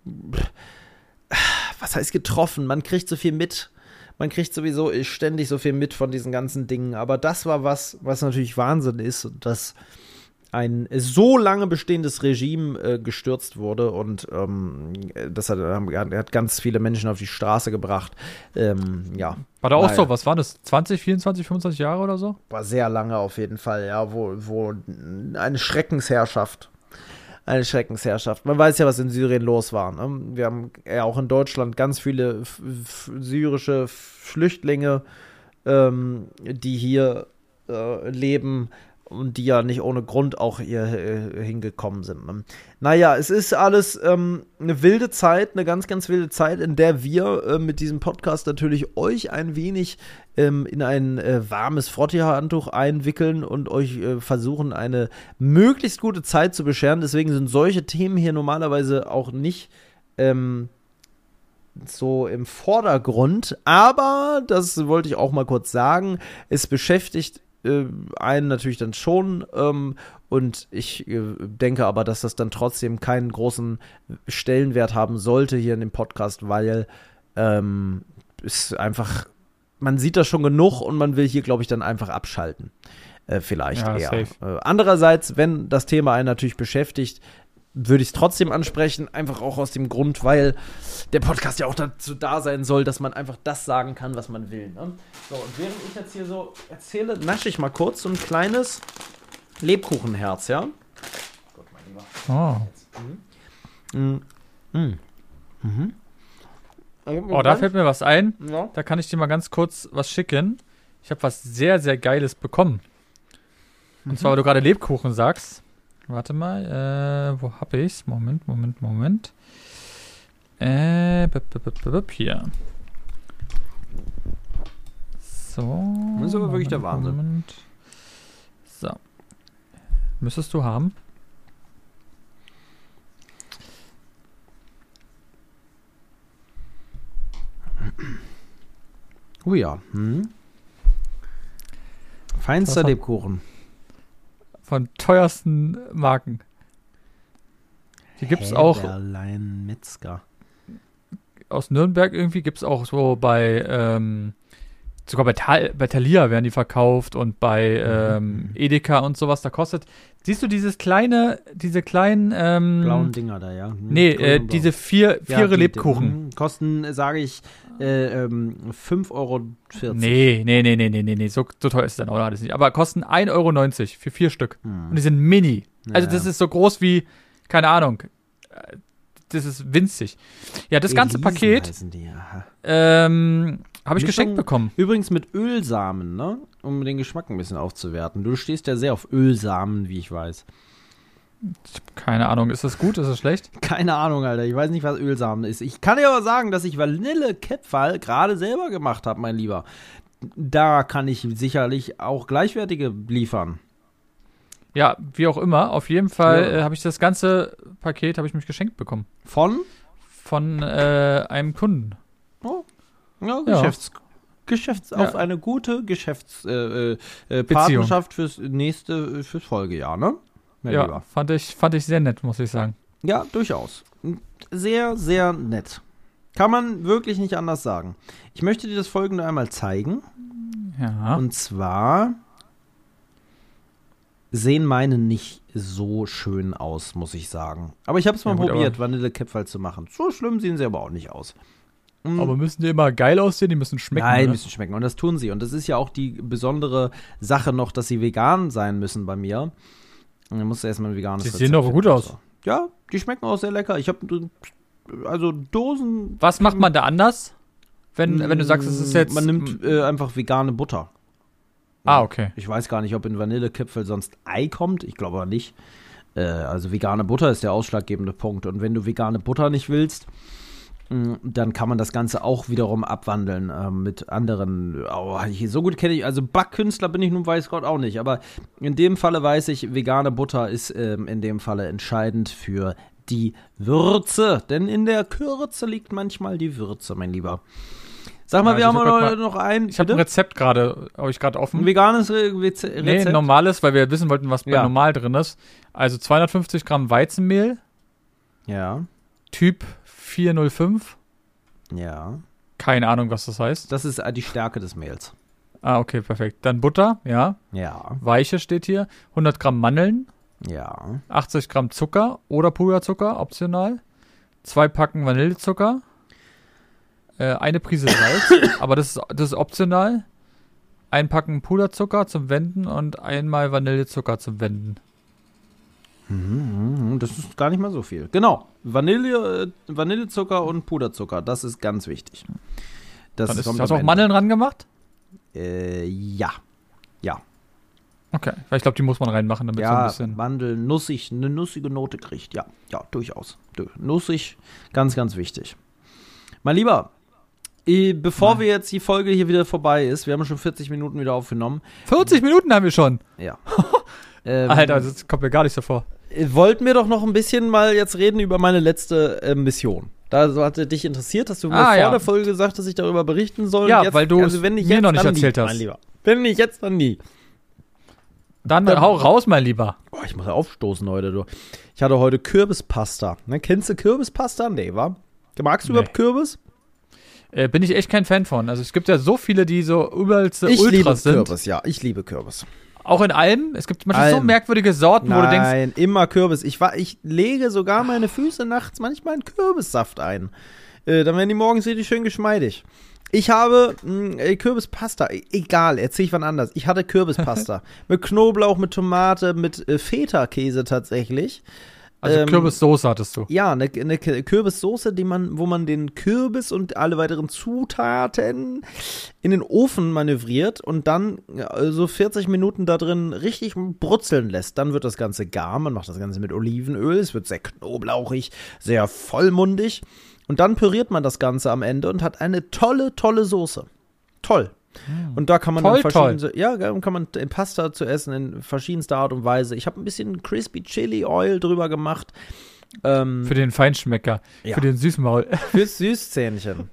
was heißt getroffen? Man kriegt so viel mit. Man kriegt sowieso ständig so viel mit von diesen ganzen Dingen. Aber das war was natürlich Wahnsinn ist, dass ein so lange bestehendes Regime gestürzt wurde und das hat ganz viele Menschen auf die Straße gebracht. Ja. War da auch so, was waren das, 20, 24, 25 Jahre oder so? War sehr lange auf jeden Fall, ja, wo eine Schreckensherrschaft. Eine Schreckensherrschaft. Man weiß ja, was in Syrien los war. Ne? Wir haben ja auch in Deutschland ganz viele syrische Flüchtlinge, die hier leben und die ja nicht ohne Grund auch hier hingekommen sind. Ne? Naja, es ist alles eine wilde Zeit, eine ganz, ganz wilde Zeit, in der wir mit diesem Podcast natürlich euch ein wenig in ein warmes Frottee-Handtuch einwickeln und euch versuchen, eine möglichst gute Zeit zu bescheren. Deswegen sind solche Themen hier normalerweise auch nicht so im Vordergrund. Aber, das wollte ich auch mal kurz sagen, es beschäftigt einen natürlich dann schon und ich denke aber, dass das dann trotzdem keinen großen Stellenwert haben sollte hier in dem Podcast, weil es einfach, man sieht das schon genug und man will hier, glaube ich, dann einfach abschalten. Vielleicht ja, eher. Andererseits, wenn das Thema einen natürlich beschäftigt, würde ich es trotzdem ansprechen, einfach auch aus dem Grund, weil der Podcast ja auch dazu da sein soll, dass man einfach das sagen kann, was man will. Ne? So, und während ich jetzt hier so erzähle, nasche ich mal kurz so ein kleines Lebkuchenherz, ja? Gut, mein Lieber. Oh, da fällt mir was ein. Ja. Da kann ich dir mal ganz kurz was schicken. Ich habe was sehr, sehr Geiles bekommen. Und zwar, weil du gerade Lebkuchen sagst. Warte mal, wo hab ich's? Moment. Hier. So. Das ist aber wirklich der Wahnsinn. Moment. So. Müsstest du haben. Oh ja. Feinster Lebkuchen. Von teuersten Marken. Die gibt's auch. Häberlein Metzger. Aus Nürnberg irgendwie gibt's auch so bei, sogar bei Thalia werden die verkauft und bei Edeka und sowas. Da kostet, siehst du diese kleinen, blauen Dinger da, ja. Diese vier Lebkuchen. Kosten, sage ich, 5,40 Euro. Nee, so teuer ist es dann auch alles nicht. Aber kosten 1,90 Euro für 4 Stück. Und die sind mini. Also das ist so groß wie, keine Ahnung, das ist winzig. Ja, das ganze Paket habe ich geschenkt bekommen. Übrigens mit Ölsamen, ne? Um den Geschmack ein bisschen aufzuwerten. Du stehst ja sehr auf Ölsamen, wie ich weiß. Keine Ahnung, ist das gut, ist das schlecht? Keine Ahnung, Alter. Ich weiß nicht, was Ölsamen ist. Ich kann dir aber sagen, dass ich Vanillekipferl gerade selber gemacht habe, mein Lieber. Da kann ich sicherlich auch gleichwertige liefern. Ja, wie auch immer. Auf jeden Fall habe ich das ganze Paket habe ich mich geschenkt bekommen. Von? Von einem Kunden. Oh. Ja, auf eine gute Partnerschaft fürs Folgejahr, ne? Ja, fand ich sehr nett, muss ich sagen. Ja, durchaus. Sehr, sehr nett. Kann man wirklich nicht anders sagen. Ich möchte dir das Folgende einmal zeigen. Ja. Und zwar sehen meine nicht so schön aus, muss ich sagen. Aber ich habe es mal probiert, Vanillekipferl zu machen. So schlimm sehen sie aber auch nicht aus. Aber müssen die immer geil aussehen? Die müssen schmecken. Nein, die ne? müssen schmecken. Und das tun sie. Und das ist ja auch die besondere Sache noch, dass sie vegan sein müssen bei mir. Und dann musst du erstmal ein veganes Die sehen doch gut aus. Ja, die schmecken auch sehr lecker. Ich habe Dosen. Was macht man da anders? Wenn du sagst, es ist jetzt. Man nimmt einfach vegane Butter. Ah, okay. Ich weiß gar nicht, ob in Vanillekipfel sonst Ei kommt. Ich glaube aber nicht. Also vegane Butter ist der ausschlaggebende Punkt. Und wenn du vegane Butter nicht willst, dann kann man das Ganze auch wiederum abwandeln mit anderen. So gut kenne ich, also Backkünstler bin ich nun, weiß Gott auch nicht. Aber in dem Falle weiß ich, vegane Butter ist in dem Falle entscheidend für die Würze. Denn in der Kürze liegt manchmal die Würze, mein Lieber. Sag mal, wir haben noch ein. Ich habe ein Rezept gerade, habe ich gerade offen. Ein veganes Rezept? Nee, ein normales, weil wir wissen wollten, was bei normal drin ist. Also 250 Gramm Weizenmehl. Ja. Typ 405. Ja. Keine Ahnung, was das heißt. Das ist die Stärke des Mehls. Ah, okay, perfekt. Dann Butter, ja. Ja. Weiche steht hier. 100 Gramm Mandeln. Ja. 80 Gramm Zucker oder Puderzucker, optional. 2 Packen Vanillezucker. Eine Prise Salz, aber das ist optional. Ein Packen Puderzucker zum Wenden und einmal Vanillezucker zum Wenden. Das ist gar nicht mal so viel. Genau, Vanillezucker und Puderzucker, das ist ganz wichtig. Hast du auch Mandeln ran gemacht? Ja. Okay, weil ich glaube, die muss man reinmachen, damit so ein bisschen... Mandeln, nussig, eine nussige Note kriegt. Ja, durchaus. Nussig, ganz, ganz wichtig. Mein Lieber, bevor wir jetzt die Folge hier wieder vorbei ist, wir haben schon 40 Minuten wieder aufgenommen. 40 Minuten haben wir schon? Ja. Alter, das kommt mir gar nicht so vor. Wollten wir doch noch ein bisschen mal jetzt reden über meine letzte Mission. Da hatte dich interessiert, dass du mir vor der Folge gesagt hast, dass ich darüber berichten soll. Ja, jetzt, weil du also, mir noch nicht erzählt hast. Mein Lieber. Wenn nicht jetzt, dann nie. Dann hau raus, mein Lieber. Oh, ich muss ja aufstoßen heute, du. Ich hatte heute Kürbispasta. Ne, kennst du Kürbispasta? Nee, wa? Magst du überhaupt Kürbis? Bin ich echt kein Fan von. Also es gibt ja so viele, die so übelste Ultras sind. Ich liebe Kürbis, ja. Ich liebe Kürbis. Auch in Alm? Es gibt manchmal so merkwürdige Sorten, wo du denkst... Nein, immer Kürbis. Ich lege sogar meine Füße nachts manchmal in Kürbissaft ein. Dann werden die morgens richtig schön geschmeidig. Ich habe Kürbispasta. Egal, erzähl ich wann anders. Ich hatte Kürbispasta. Mit Knoblauch, mit Tomate, mit Feta-Käse tatsächlich. Also Kürbissoße hattest du? Ja, eine Kürbissoße, wo man den Kürbis und alle weiteren Zutaten in den Ofen manövriert und dann so 40 Minuten da drin richtig brutzeln lässt. Dann wird das Ganze gar. Man macht das Ganze mit Olivenöl. Es wird sehr knoblauchig, sehr vollmundig. Und dann püriert man das Ganze am Ende und hat eine tolle, tolle Soße. Toll. Und da kann man kann man Pasta zu essen in verschiedenster Art und Weise. Ich habe ein bisschen Crispy Chili Oil drüber gemacht. Für den Feinschmecker, für den Süßmaul. Fürs Süßzähnchen.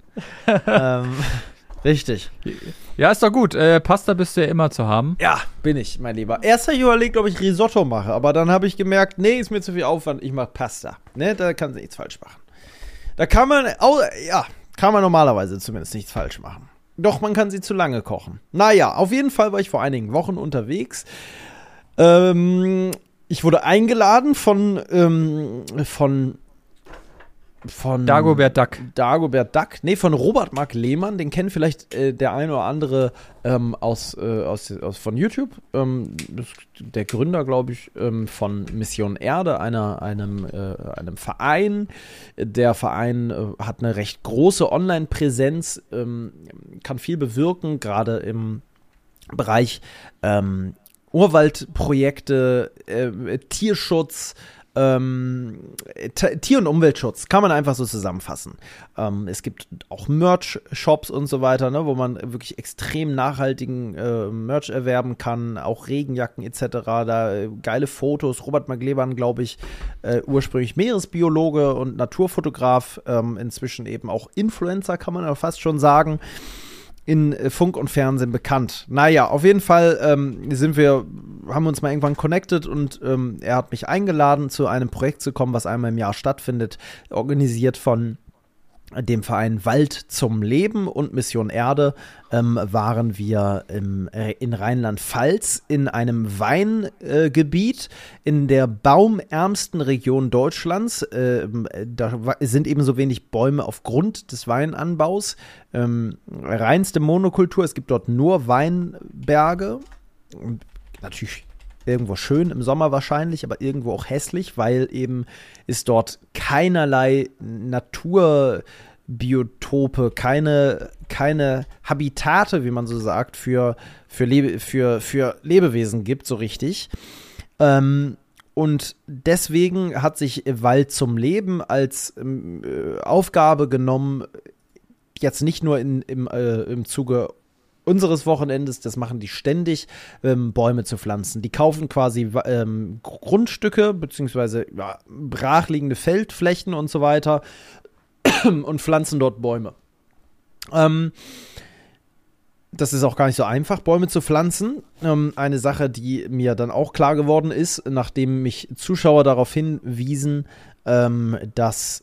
Richtig. Ja, ist doch gut. Pasta bist du ja immer zu haben. Ja, bin ich, mein Lieber. Erst habe ich überlegt, ob ich Risotto mache, aber dann habe ich gemerkt, nee, ist mir zu viel Aufwand, ich mache Pasta. Ne, da kann sie nichts falsch machen. Da kann man normalerweise zumindest nichts falsch machen. Doch, man kann sie zu lange kochen. Naja, auf jeden Fall war ich vor einigen Wochen unterwegs. Ich wurde eingeladen von Dagobert Duck. Nee, von Robert Mark Lehmann. Den kennt vielleicht der ein oder andere von YouTube. Der Gründer, glaube ich, von Mission Erde, einem Verein. Der Verein hat eine recht große Online-Präsenz, kann viel bewirken, gerade im Bereich Urwaldprojekte, Tierschutz, Tier- und Umweltschutz, kann man einfach so zusammenfassen. Es gibt auch Merch-Shops und so weiter, ne, wo man wirklich extrem nachhaltigen Merch erwerben kann, auch Regenjacken etc., da geile Fotos. Robert Mark Lehmann, glaube ich, ursprünglich Meeresbiologe und Naturfotograf, inzwischen eben auch Influencer, kann man ja fast schon sagen, in Funk und Fernsehen bekannt. Naja, auf jeden Fall haben wir uns mal irgendwann connected und er hat mich eingeladen, zu einem Projekt zu kommen, was einmal im Jahr stattfindet, organisiert von dem Verein Wald zum Leben und Mission Erde, waren wir in Rheinland-Pfalz in einem Weingebiet in der baumärmsten Region Deutschlands. Da sind eben so wenig Bäume aufgrund des Weinanbaus. Reinste Monokultur, es gibt dort nur Weinberge. Natürlich irgendwo schön im Sommer wahrscheinlich, aber irgendwo auch hässlich, weil eben ist dort keinerlei Naturbiotope, keine keine Habitate, wie man so sagt, für Lebewesen gibt, so richtig. Und deswegen hat sich Wald zum Leben als Aufgabe genommen, jetzt nicht nur im Zuge unseres Wochenendes, das machen die ständig, Bäume zu pflanzen. Die kaufen quasi Grundstücke, beziehungsweise brachliegende Feldflächen und so weiter und pflanzen dort Bäume. Das ist auch gar nicht so einfach, Bäume zu pflanzen. Eine Sache, die mir dann auch klar geworden ist, nachdem mich Zuschauer darauf hinwiesen, dass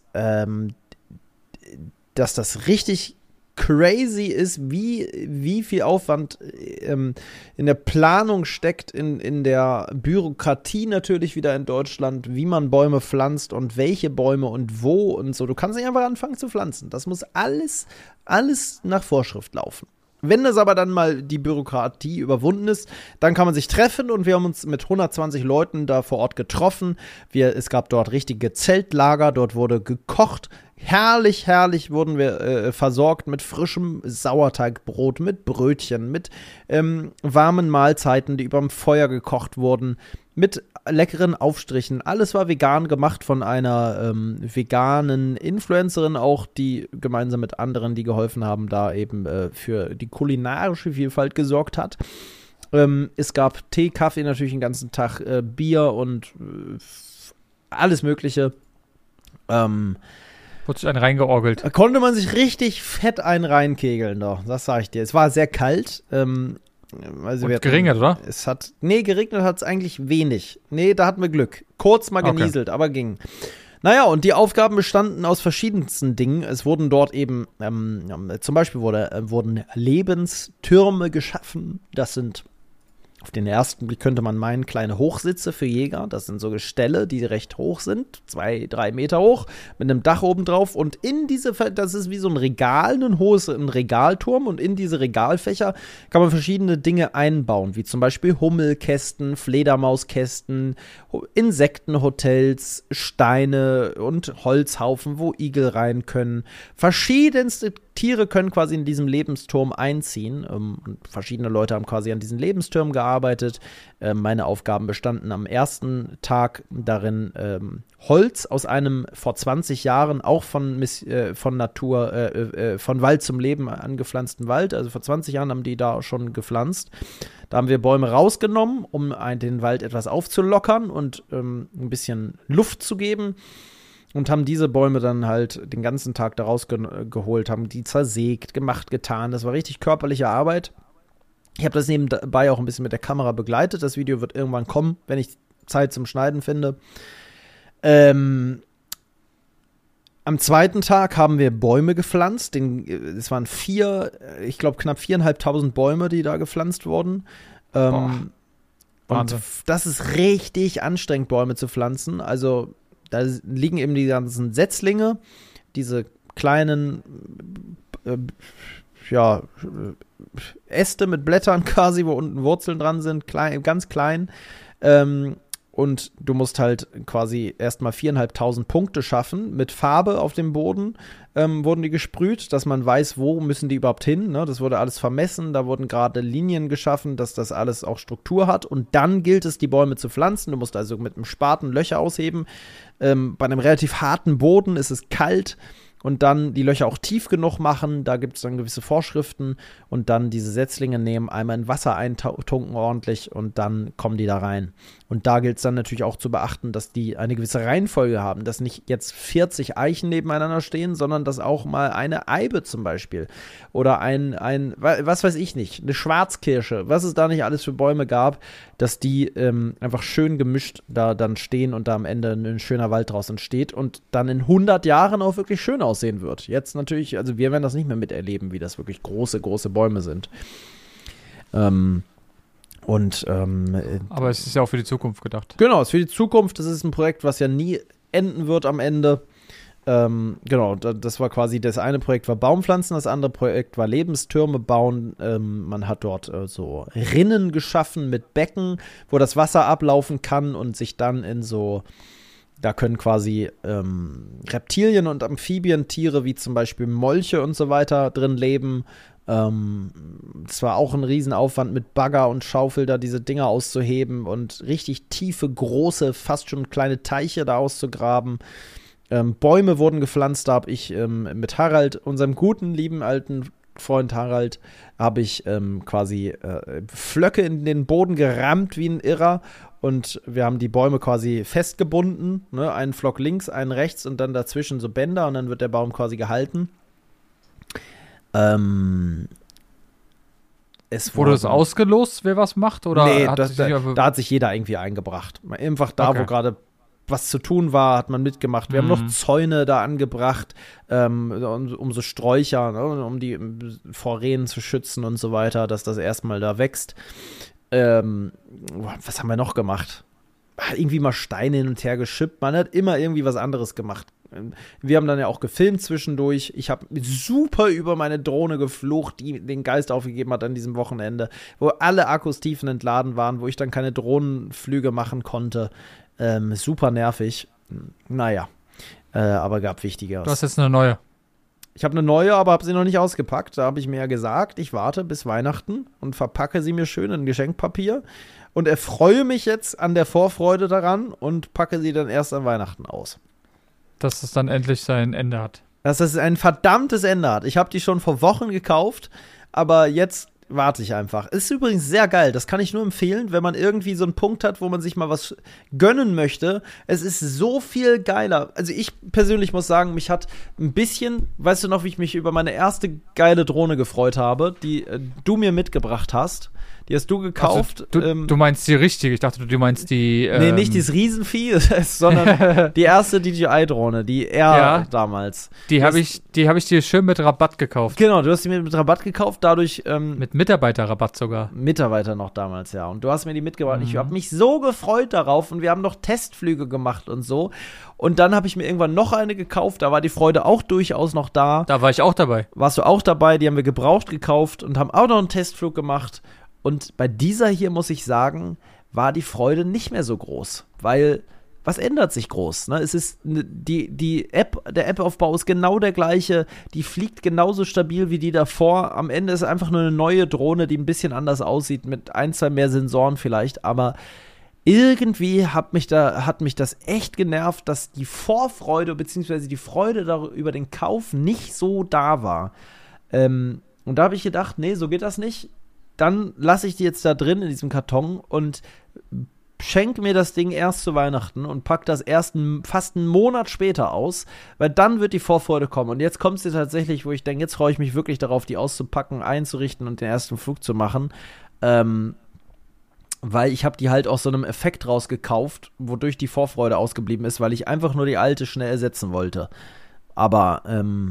das richtig crazy ist, wie viel Aufwand in der Planung steckt, in der Bürokratie natürlich wieder in Deutschland, wie man Bäume pflanzt und welche Bäume und wo und so. Du kannst nicht einfach anfangen zu pflanzen. Das muss alles nach Vorschrift laufen. Wenn das aber dann mal die Bürokratie überwunden ist, dann kann man sich treffen und wir haben uns mit 120 Leuten da vor Ort getroffen. Es gab dort richtige Zeltlager, dort wurde gekocht. Herrlich wurden wir versorgt mit frischem Sauerteigbrot, mit Brötchen, mit warmen Mahlzeiten, die überm Feuer gekocht wurden, mit leckeren Aufstrichen. Alles war vegan gemacht von einer veganen Influencerin auch, die gemeinsam mit anderen, die geholfen haben, da eben für die kulinarische Vielfalt gesorgt hat. Es gab Tee, Kaffee natürlich den ganzen Tag, Bier und alles Mögliche. Wurde sich einen reingeorgelt. Da konnte man sich richtig fett einen reinkegeln, doch. Das sag ich dir. Es war sehr kalt. Also und geregnet, oder? Geregnet hat es eigentlich wenig. Nee, da hatten wir Glück. Kurz mal genieselt, aber ging. Naja, und die Aufgaben bestanden aus verschiedensten Dingen. Es wurden dort eben, zum Beispiel wurden Lebenstürme geschaffen. Das sind, auf den ersten Blick könnte man meinen, kleine Hochsitze für Jäger. Das sind so Gestelle, die recht hoch sind, 2-3 Meter hoch, mit einem Dach oben drauf. Und das ist wie so ein Regal, ein Regalturm. Und in diese Regalfächer kann man verschiedene Dinge einbauen, wie zum Beispiel Hummelkästen, Fledermauskästen, Insektenhotels, Steine und Holzhaufen, wo Igel rein können. Verschiedenste Tiere können quasi in diesem Lebensturm einziehen. Und verschiedene Leute haben quasi an diesen Lebensturm gearbeitet. Meine Aufgaben bestanden am ersten Tag darin, Holz aus einem vor 20 Jahren auch von Wald zum Leben angepflanzten Wald. Also vor 20 Jahren haben die da schon gepflanzt. Da haben wir Bäume rausgenommen, um den Wald etwas aufzulockern und ein bisschen Luft zu geben. Und haben diese Bäume dann halt den ganzen Tag da rausgeholt, haben die zersägt, gemacht, getan. Das war richtig körperliche Arbeit. Ich habe das nebenbei auch ein bisschen mit der Kamera begleitet. Das Video wird irgendwann kommen, wenn ich Zeit zum Schneiden finde. Am zweiten Tag haben wir Bäume gepflanzt. Es waren ich glaube knapp 4.500 Bäume, die da gepflanzt wurden. Und das ist richtig anstrengend, Bäume zu pflanzen. Also da liegen eben die ganzen Setzlinge, diese kleinen Äste mit Blättern quasi, wo unten Wurzeln dran sind, ganz klein. Und du musst halt quasi erstmal 4.500 Punkte schaffen. Mit Farbe auf dem Boden wurden die gesprüht, dass man weiß, wo müssen die überhaupt hin. Ne? Das wurde alles vermessen, da wurden gerade Linien geschaffen, dass das alles auch Struktur hat. Und dann gilt es, die Bäume zu pflanzen. Du musst also mit einem Spaten Löcher ausheben. Bei einem relativ harten Boden ist es kalt. Und dann die Löcher auch tief genug machen, da gibt es dann gewisse Vorschriften und dann diese Setzlinge nehmen, einmal in Wasser eintunken ordentlich und dann kommen die da rein. Und da gilt es dann natürlich auch zu beachten, dass die eine gewisse Reihenfolge haben, dass nicht jetzt 40 Eichen nebeneinander stehen, sondern dass auch mal eine Eibe zum Beispiel oder was weiß ich nicht, eine Schwarzkirsche, was es da nicht alles für Bäume gab, dass die einfach schön gemischt da dann stehen und da am Ende ein schöner Wald draus entsteht und dann in 100 Jahren auch wirklich schön aussehen wird. Jetzt natürlich, also wir werden das nicht mehr miterleben, wie das wirklich große Bäume sind. Aber es ist ja auch für die Zukunft gedacht. Genau, es ist für die Zukunft. Das ist ein Projekt, was ja nie enden wird am Ende. Genau, das war quasi, das eine Projekt war Baumpflanzen, das andere Projekt war Lebenstürme bauen. Man hat dort so Rinnen geschaffen mit Becken, wo das Wasser ablaufen kann und sich dann in so Da können quasi Reptilien und Amphibientiere wie zum Beispiel Molche und so weiter drin leben. Es war auch ein Riesenaufwand mit Bagger und Schaufel, da diese Dinger auszuheben und richtig tiefe, große, fast schon kleine Teiche da auszugraben. Bäume wurden gepflanzt, da habe ich mit Harald, unserem guten, lieben, alten Freund Harald, habe ich quasi Flöcke in den Boden gerammt wie ein Irrer und wir haben die Bäume quasi festgebunden, ne? Einen Flock links, einen rechts und dann dazwischen so Bänder und dann wird der Baum quasi gehalten. Wurde es ausgelost, wer was macht? Oder nee, da hat sich jeder irgendwie eingebracht. Einfach da, wo gerade was zu tun war, hat man mitgemacht. Wir haben noch Zäune da angebracht, um so Sträucher, ne, um die vor Rehen zu schützen und so weiter, dass das erstmal da wächst. Was haben wir noch gemacht? Irgendwie mal Steine hin und her geschippt. Man hat immer irgendwie was anderes gemacht. Wir haben dann ja auch gefilmt zwischendurch. Ich habe super über meine Drohne geflucht, die den Geist aufgegeben hat an diesem Wochenende, wo alle Akkus tiefenentladen waren, wo ich dann keine Drohnenflüge machen konnte. Super nervig. Naja, aber gab Wichtigeres. Du hast jetzt eine neue. Ich habe eine neue, aber habe sie noch nicht ausgepackt. Da habe ich mir ja gesagt, ich warte bis Weihnachten und verpacke sie mir schön in Geschenkpapier und erfreue mich jetzt an der Vorfreude daran und packe sie dann erst an Weihnachten aus. Dass es dann endlich sein Ende hat. Dass es ein verdammtes Ende hat. Ich habe die schon vor Wochen gekauft, aber jetzt warte ich einfach. Ist übrigens sehr geil, das kann ich nur empfehlen, wenn man irgendwie so einen Punkt hat, wo man sich mal was gönnen möchte. Es ist so viel geiler. Also ich persönlich muss sagen, mich hat ein bisschen, weißt du noch, wie ich mich über meine erste geile Drohne gefreut habe, die du mir mitgebracht hast. Die hast du gekauft. Also, du meinst die richtige? Ich dachte, du meinst die nee, nicht dieses Riesenvieh, sondern die erste DJI-Drohne, die R damals. Die habe ich dir schön mit Rabatt gekauft. Genau, du hast die mir mit Rabatt gekauft, dadurch mit Mitarbeiterrabatt sogar. Mitarbeiter noch damals, ja. Und du hast mir die mitgebracht. Ich habe mich so gefreut darauf und wir haben noch Testflüge gemacht und so. Und dann habe ich mir irgendwann noch eine gekauft, da war die Freude auch durchaus noch da. Da war ich auch dabei. Warst du auch dabei, die haben wir gebraucht gekauft und haben auch noch einen Testflug gemacht. Und bei dieser hier, muss ich sagen, war die Freude nicht mehr so groß, weil was ändert sich groß? Ne? Es ist die App, der Appaufbau ist genau der gleiche, die fliegt genauso stabil wie die davor. Am Ende ist es einfach nur eine neue Drohne, die ein bisschen anders aussieht, mit ein, zwei mehr Sensoren vielleicht, aber irgendwie hat mich das echt genervt, dass die Vorfreude bzw. die Freude über den Kauf nicht so da war. Und da habe ich gedacht, nee, so geht das nicht. Dann lasse ich die jetzt da drin in diesem Karton und schenke mir das Ding erst zu Weihnachten und pack das erst fast einen Monat später aus, weil dann wird die Vorfreude kommen. Und jetzt kommt sie tatsächlich, wo ich denke, jetzt freue ich mich wirklich darauf, die auszupacken, einzurichten und den ersten Flug zu machen. Weil ich habe die halt aus so einem Effekt rausgekauft, wodurch die Vorfreude ausgeblieben ist, weil ich einfach nur die alte schnell ersetzen wollte. Aber,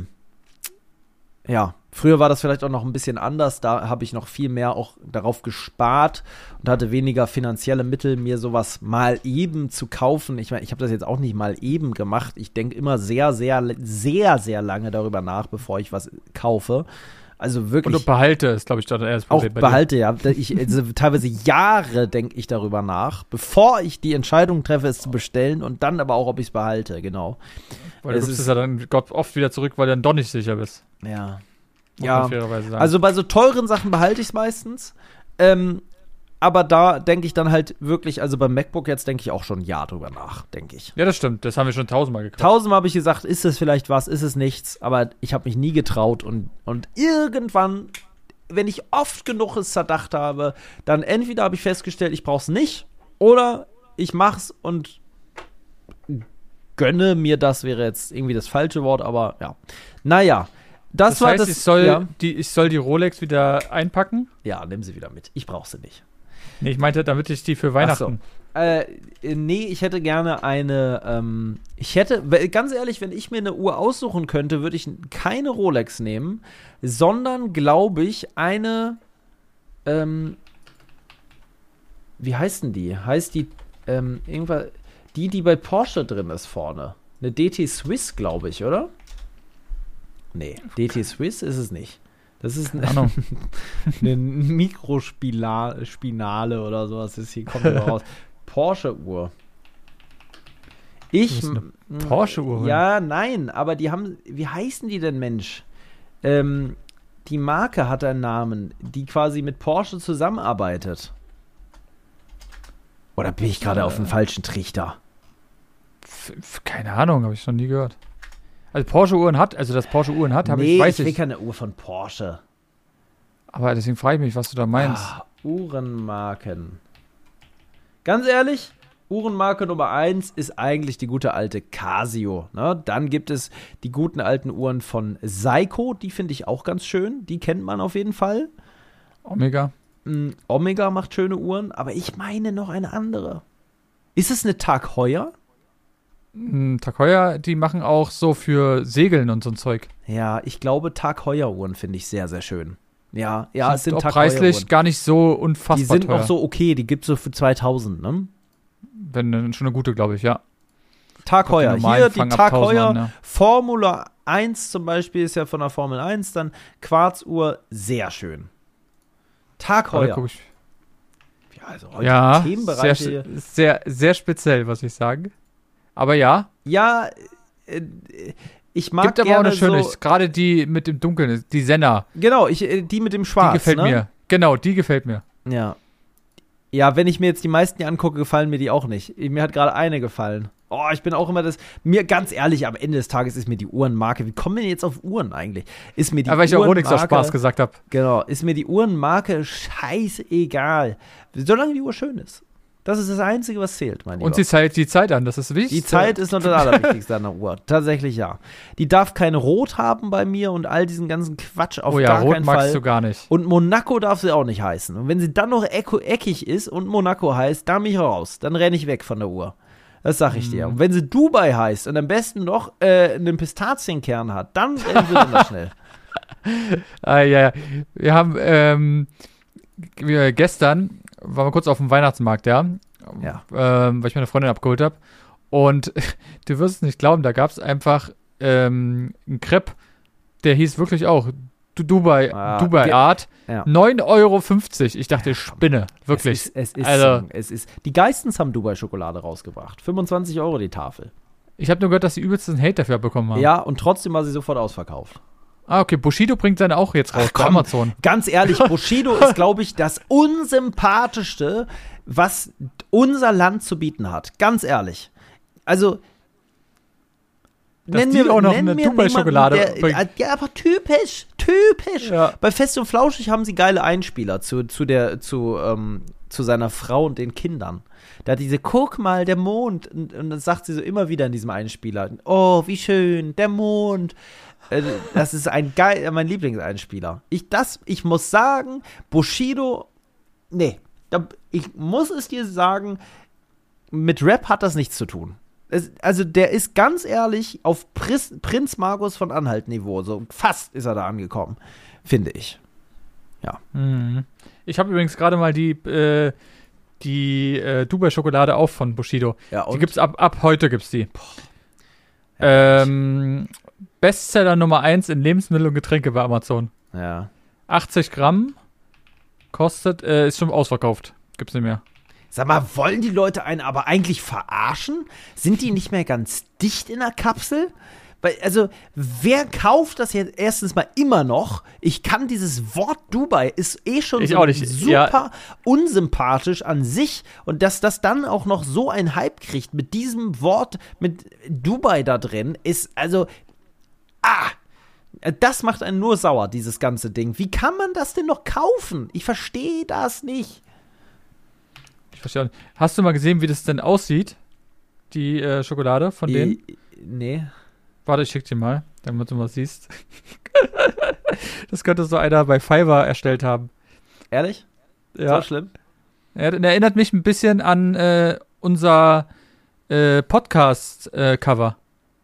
ja, früher war das vielleicht auch noch ein bisschen anders, da habe ich noch viel mehr auch darauf gespart und hatte weniger finanzielle Mittel, mir sowas mal eben zu kaufen. Ich meine, ich habe das jetzt auch nicht mal eben gemacht. Ich denke immer sehr, sehr, sehr, sehr lange darüber nach, bevor ich was kaufe. Also wirklich. Und behalte ist, glaube ich, dann eher das Problem. Auch behalte, ja. Also teilweise Jahre denke ich darüber nach, bevor ich die Entscheidung treffe, es zu bestellen und dann aber auch, ob ich es behalte, genau. Weil du gibst es ja dann oft wieder zurück, weil du dann doch nicht sicher bist. Ja. Ja, also bei so teuren Sachen behalte ich es meistens. Aber da denke ich dann halt wirklich, also beim MacBook jetzt denke ich auch schon ein Jahr drüber nach, denke ich. Ja, das stimmt. Das haben wir schon 1000-mal gekauft. 1000-mal habe ich gesagt, ist es vielleicht was, ist es nichts. Aber ich habe mich nie getraut. Und irgendwann, wenn ich oft genug es zerdacht habe, dann entweder habe ich festgestellt, ich brauche es nicht. Oder ich mache es und gönne mir das, wäre jetzt irgendwie das falsche Wort. Aber ja, naja. Das heißt, ich soll die Rolex wieder einpacken? Ja, nimm sie wieder mit. Ich brauche sie nicht. Nee, ich meinte, damit ich die für Weihnachten. Nee, ich hätte gerne eine, ganz ehrlich, wenn ich mir eine Uhr aussuchen könnte, würde ich keine Rolex nehmen, sondern, glaube ich, eine, wie heißt denn die? Heißt die, irgendwas, die bei Porsche drin ist vorne. Eine DT Swiss, glaube ich, oder? Nee, DT Swiss ist es nicht. Das ist eine Mikrospinale oder sowas. Hier kommt raus. Porsche-Uhr. Ich. Porsche-Uhr. Ja, nein, aber die haben. Wie heißen die denn, Mensch? Die Marke hat einen Namen, die quasi mit Porsche zusammenarbeitet. Oder bin ich gerade auf dem falschen Trichter? Keine Ahnung, habe ich noch nie gehört. Also Porsche-Uhren hat, das Porsche-Uhren hat, ich will keine Uhr von Porsche. Aber deswegen frage ich mich, was du da meinst. Uhrenmarken. Ganz ehrlich, Uhrenmarke Nummer 1 ist eigentlich die gute alte Casio. Ne? Dann gibt es die guten alten Uhren von Seiko, die finde ich auch ganz schön. Die kennt man auf jeden Fall. Omega. Omega macht schöne Uhren, aber ich meine noch eine andere. Ist es eine Tag Heuer? Tag Heuer, die machen auch so für Segeln und so ein Zeug. Ja, ich glaube, Tag Heuer Uhren finde ich sehr, sehr schön. Ja, es sind Tag preislich Heuer Uhren. gar nicht so unfassbar Die sind teuer. noch so okay, die gibt es so für 2000, ne? Wenn schon eine gute, glaube ich, ja. Tag Heuer. Hier die Tag Heuer an, ja. Formula 1 zum Beispiel ist ja von der Formel 1, dann Quarzuhr, sehr schön. Tag Heuer. Ja, also heute ja, Themenbereiche sehr, sehr, sehr speziell, was ich sage. Aber ja. Ja, ich mag gibt aber gerne auch eine schöne, so, gerade die mit dem Dunkeln, die Senna. Genau, die mit dem Schwarz, die gefällt ne? mir. Genau, die gefällt mir. Ja. Ja, wenn ich mir jetzt die meisten hier angucke, gefallen mir die auch nicht. Mir hat gerade eine gefallen. Oh, ich bin auch immer mir ganz ehrlich, am Ende des Tages ist mir die Uhrenmarke, wie kommen wir denn jetzt auf Uhren eigentlich? Ist mir die weil ich auch Rolex aus Spaß gesagt habe. Genau, ist mir die Uhrenmarke scheißegal. Solange die Uhr schön ist. Das ist das Einzige, was zählt, mein Lieber. Und sie zeigt die Zeit an, das ist wichtig. Die Zeit ist noch das Allerwichtigste an der Uhr. Tatsächlich ja. Die darf kein Rot haben bei mir und all diesen ganzen Quatsch auf gar Rot keinen Fall. magst du gar nicht. Und Monaco darf sie auch nicht heißen. Und wenn sie dann noch eckig ist und Monaco heißt, dann bin ich raus. Dann renne ich weg von der Uhr. Das sag ich dir. Und wenn sie Dubai heißt und am besten noch einen Pistazienkern hat, dann rennen sie immer schnell. Ja. Wir haben gestern waren wir kurz auf dem Weihnachtsmarkt, ja. Weil ich meine Freundin abgeholt habe. Und du wirst es nicht glauben, da gab es einfach einen Crepe, der hieß wirklich auch Dubai Art. Ja. 9,50 €. Ich dachte, Spinne. Wirklich. Es ist. Die Geistens haben Dubai-Schokolade rausgebracht. 25 € die Tafel. Ich habe nur gehört, dass sie übelsten Hate dafür bekommen haben. Ja, und trotzdem war sie sofort ausverkauft. Okay, Bushido bringt seine auch jetzt raus bei Amazon. Ganz ehrlich, Bushido ist, glaube ich, das unsympathischste, was unser Land zu bieten hat. Ganz ehrlich. Also, nenn mir auch noch eine Dubai-Schokolade bringt. Ja, aber typisch. Ja. Bei Fest und Flauschig haben sie geile Einspieler zu seiner Frau und den Kindern. Da hat diese, guck mal, der Mond. Und das sagt sie so immer wieder in diesem Einspieler. Oh, wie schön, der Mond. Das ist mein Lieblingseinspieler. Ich muss sagen, Bushido, nee, ich muss es dir sagen, mit Rap hat das nichts zu tun. Also der ist ganz ehrlich auf Prinz Markus von Anhalt-Niveau, so fast ist er da angekommen, finde ich. Ja. Ich habe übrigens gerade mal die Dubai-Schokolade auch von Bushido. Ja, die gibt's ab heute gibt's die. Bestseller Nummer 1 in Lebensmittel und Getränke bei Amazon. Ja. 80 Gramm kostet, ist schon ausverkauft. Gibt's nicht mehr. Sag mal, wollen die Leute einen aber eigentlich verarschen? Sind die nicht mehr ganz dicht in der Kapsel? Weil, also, wer kauft das jetzt erstens mal immer noch? Ich kann dieses Wort Dubai ist schon super unsympathisch an sich. Und dass das dann auch noch so einen Hype kriegt mit diesem Wort, mit Dubai da drin, ist also, das macht einen nur sauer, dieses ganze Ding. Wie kann man das denn noch kaufen? Ich verstehe das nicht. Ich verstehe nicht. Hast du mal gesehen, wie das denn aussieht? Die Schokolade von denen? Nee. Warte, ich schick dir mal, damit du mal siehst. Das könnte so einer bei Fiverr erstellt haben. Ehrlich? Ja. So schlimm? Er erinnert mich ein bisschen an unser Podcast-Cover.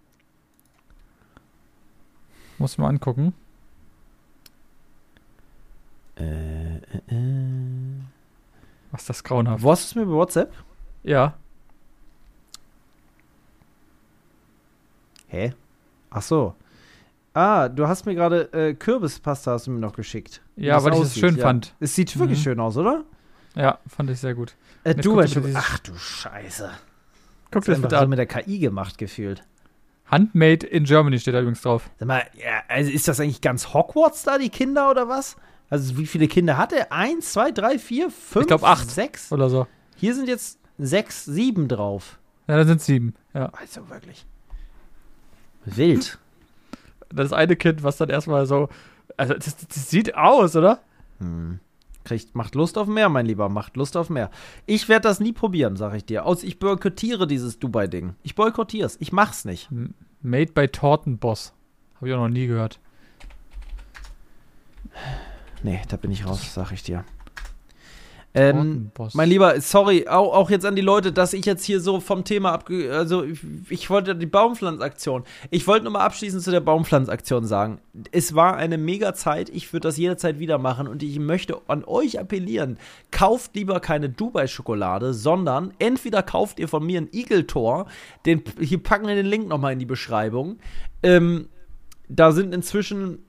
Muss ich mal angucken. Was ist das grauenhaft? Wo hast du es mir bei WhatsApp? Ja. Hä? Ach so. Du hast mir gerade Kürbispasta hast du mir noch geschickt. Ja, weil ich es schön fand. Es sieht wirklich schön aus, oder? Ja, fand ich sehr gut. Ach du Scheiße. Guck Das dir das ist bitte einfach so an. mit der KI gemacht gefühlt. Handmade in Germany steht da übrigens drauf. Sag mal, ja, also ist das eigentlich ganz Hogwarts da, die Kinder, oder was? Also wie viele Kinder hat er? 1, 2, 3, 4, 5, Ich glaube 8 6? oder so. Hier sind jetzt 6, 7 drauf. Ja, dann sind 7. Ja. Also wirklich. Wild. Das eine Kind, was dann erstmal so. Also, das sieht aus, oder? Macht Lust auf mehr, mein Lieber, macht Lust auf mehr. Ich werde das nie probieren, sag ich dir. Ich boykottiere dieses Dubai-Ding. Ich boykottiere es. Ich mach's nicht. Made by Tortenboss. Habe ich auch noch nie gehört. Nee, da bin ich raus, sag ich dir. Tortenboss. Mein Lieber, sorry, auch jetzt an die Leute, dass ich jetzt hier so vom Thema also ich wollte die Baumpflanzaktion. Ich wollte nur mal abschließend zu der Baumpflanzaktion sagen. Es war eine mega Zeit, ich würde das jederzeit wieder machen und ich möchte an euch appellieren, kauft lieber keine Dubai-Schokolade, sondern entweder kauft ihr von mir ein Igeltor, hier packen wir den Link nochmal in die Beschreibung. Da sind inzwischen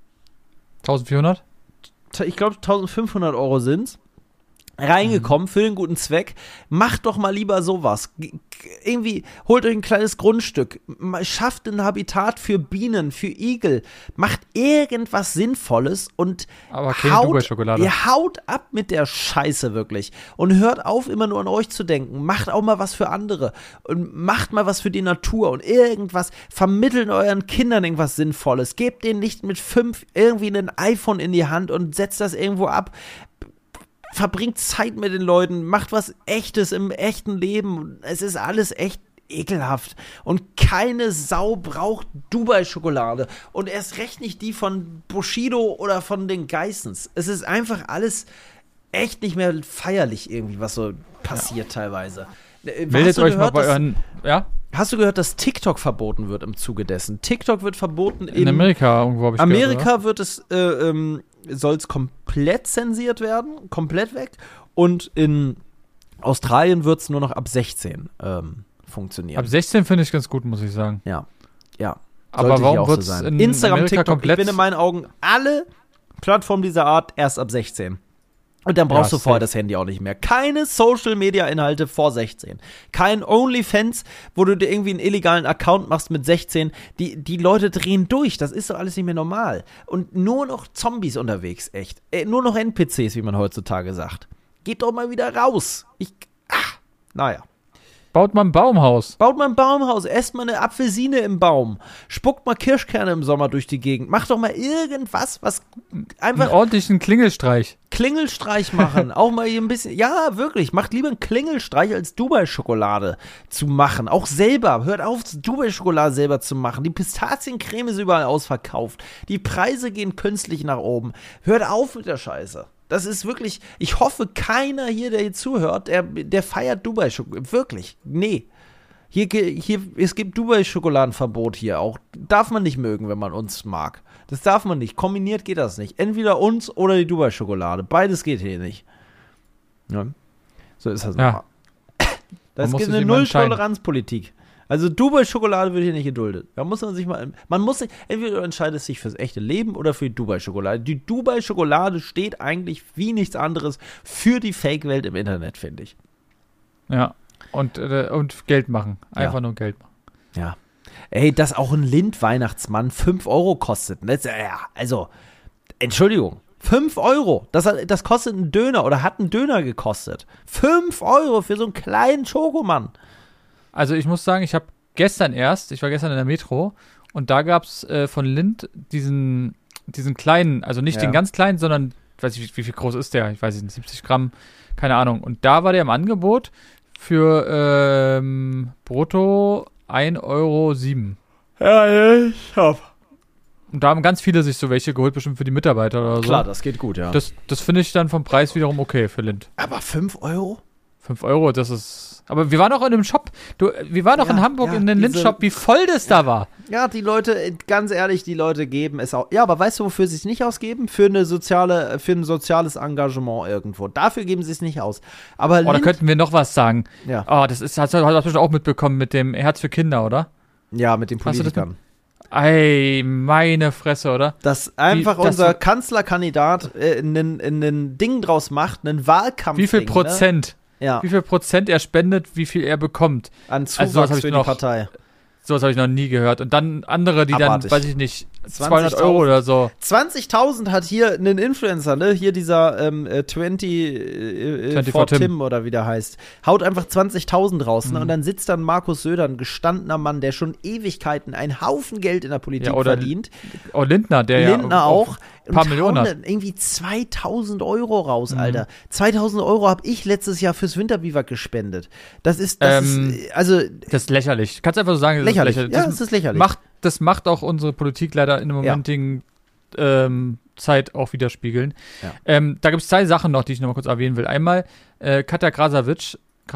1400? ich glaube 1500 € sind's reingekommen für den guten Zweck. Macht doch mal lieber sowas. Irgendwie holt euch ein kleines Grundstück, schafft ein Habitat für Bienen, für Igel, macht irgendwas Sinnvolles und Aber keine Dubai-Schokolade. ihr haut ab mit der Scheiße wirklich und hört auf, immer nur an euch zu denken. Macht auch mal was für andere und macht mal was für die Natur und irgendwas, vermittelt euren Kindern irgendwas Sinnvolles. Gebt denen nicht mit 5 irgendwie ein iPhone in die Hand und setzt das irgendwo ab. Verbringt Zeit mit den Leuten, macht was Echtes im echten Leben. Es ist alles echt ekelhaft. Und keine Sau braucht Dubai-Schokolade. Und erst recht nicht die von Bushido oder von den Geissens. Es ist einfach alles echt nicht mehr feierlich irgendwie, was so passiert teilweise. Meldet euch mal bei euren. Ja? Hast du gehört, dass TikTok verboten wird im Zuge dessen? TikTok wird verboten In Amerika irgendwo, habe ich Amerika gehört, wird es, soll es komplett zensiert werden, komplett weg. Und in Australien wird es nur noch ab 16 funktionieren. Ab 16 finde ich ganz gut, muss ich sagen. Ja. Aber Sollte hier warum auch wird es sein. in Instagram, Amerika TikTok, komplett? ich bin in meinen Augen alle Plattformen dieser Art erst ab 16. Und dann brauchst Ja, du vorher safe. das Handy auch nicht mehr. Keine Social-Media-Inhalte vor 16. Kein OnlyFans, wo du dir irgendwie einen illegalen Account machst mit 16. Die Leute drehen durch. Das ist doch alles nicht mehr normal. Und nur noch Zombies unterwegs, echt. Nur noch NPCs, wie man heutzutage sagt. Geht doch mal wieder raus. Naja. Baut man ein Baumhaus. Baut mal ein Baumhaus, esst mal eine Apfelsine im Baum, spuckt mal Kirschkerne im Sommer durch die Gegend, macht doch mal irgendwas, was einfach Einen ordentlichen Klingelstreich. Klingelstreich machen, auch mal hier ein bisschen, ja, wirklich, macht lieber einen Klingelstreich als Dubai-Schokolade zu machen, auch selber, hört auf, Dubai-Schokolade selber zu machen, die Pistaziencreme ist überall ausverkauft, die Preise gehen künstlich nach oben, hört auf mit der Scheiße. Das ist wirklich, ich hoffe, keiner hier, der hier zuhört, der feiert Dubai-Schokolade, wirklich, nee. Hier, es gibt Dubai-Schokoladenverbot hier auch. Darf man nicht mögen, wenn man uns mag. Das darf man nicht. Kombiniert geht das nicht. Entweder uns oder die Dubai-Schokolade. Beides geht hier nicht. Ja. So ist das Ja. Das muss ist sich eine immer entscheiden. Null-Toleranz-Politik. Also Dubai-Schokolade wird hier nicht geduldet. Da muss man sich mal, entweder du entscheidest dich fürs echte Leben oder für die Dubai-Schokolade. Die Dubai-Schokolade steht eigentlich wie nichts anderes für die Fake-Welt im Internet, finde ich. Ja. Und Geld machen. Einfach Ja. nur Geld machen. Ja. Ey, dass auch ein Lind-Weihnachtsmann 5 € kostet. Also, Entschuldigung. 5 €. Das kostet einen Döner oder hat einen Döner gekostet. 5 € für so einen kleinen Schokomann. Also ich muss sagen, ich war gestern in der Metro und da gab es von Lindt diesen kleinen, also nicht Ja. den ganz kleinen, sondern, weiß ich, wie viel groß ist der? Ich weiß nicht, 70 Gramm, keine Ahnung. Und da war der im Angebot für brutto 1,07 €. Ja, ich hab. Und da haben ganz viele sich so welche geholt, bestimmt für die Mitarbeiter oder so. Klar, das geht gut, ja. Das finde ich dann vom Preis wiederum okay für Lindt. Aber 5 €? 5 €, das ist. Aber wir waren auch in einem Shop. Wir waren auch Ja, in Hamburg ja, in dem diese- Lindt-Shop, wie voll das da war. Ja, die Leute, ganz ehrlich, die Leute geben es auch. Ja, aber weißt du, wofür sie es nicht ausgeben? Für ein soziales Engagement irgendwo. Dafür geben sie es nicht aus. Aber Oh, da könnten wir noch was sagen. ja. Oh, das ist, hast du bestimmt auch mitbekommen mit dem Herz für Kinder, oder? Ja, mit den Hast du das Politikern. Ey, meine Fresse, oder? Dass einfach das unser war- Kanzlerkandidat ein Ding draus macht, einen Wahlkampf. Wie viel Ne? Prozent? Ja. wie viel Prozent er spendet, wie viel er bekommt. An sowas Zuwachs hab ich für die noch- Partei. Sowas habe ich noch nie gehört. Und dann andere, die Abartig. dann, weiß ich nicht, 20.000 200 Euro oder so. 20.000 hat hier ein Influencer, ne? Hier dieser 24 for Tim. Tim oder wie der heißt. Haut einfach 20.000 raus, ne? Mhm. Und dann sitzt dann Markus Söder, ein gestandener Mann, der schon Ewigkeiten einen Haufen Geld in der Politik Ja, oder verdient. Oh, Lindner, der Lindner ja auch. ein paar Und Millionen hauen hat. dann irgendwie 2.000 Euro raus, Mhm. Alter. 2.000 Euro habe ich letztes Jahr fürs Winterbiwak gespendet. Das ist, also Das ist lächerlich. Kannst einfach so sagen, das lächerlich. ist lächerlich. Ja, das ist lächerlich. Das macht auch unsere Politik leider in der momentigen Zeit auch widerspiegeln. Ja. Da gibt es 2 Sachen noch, die ich noch mal kurz erwähnen will. Einmal Katja Krasavice,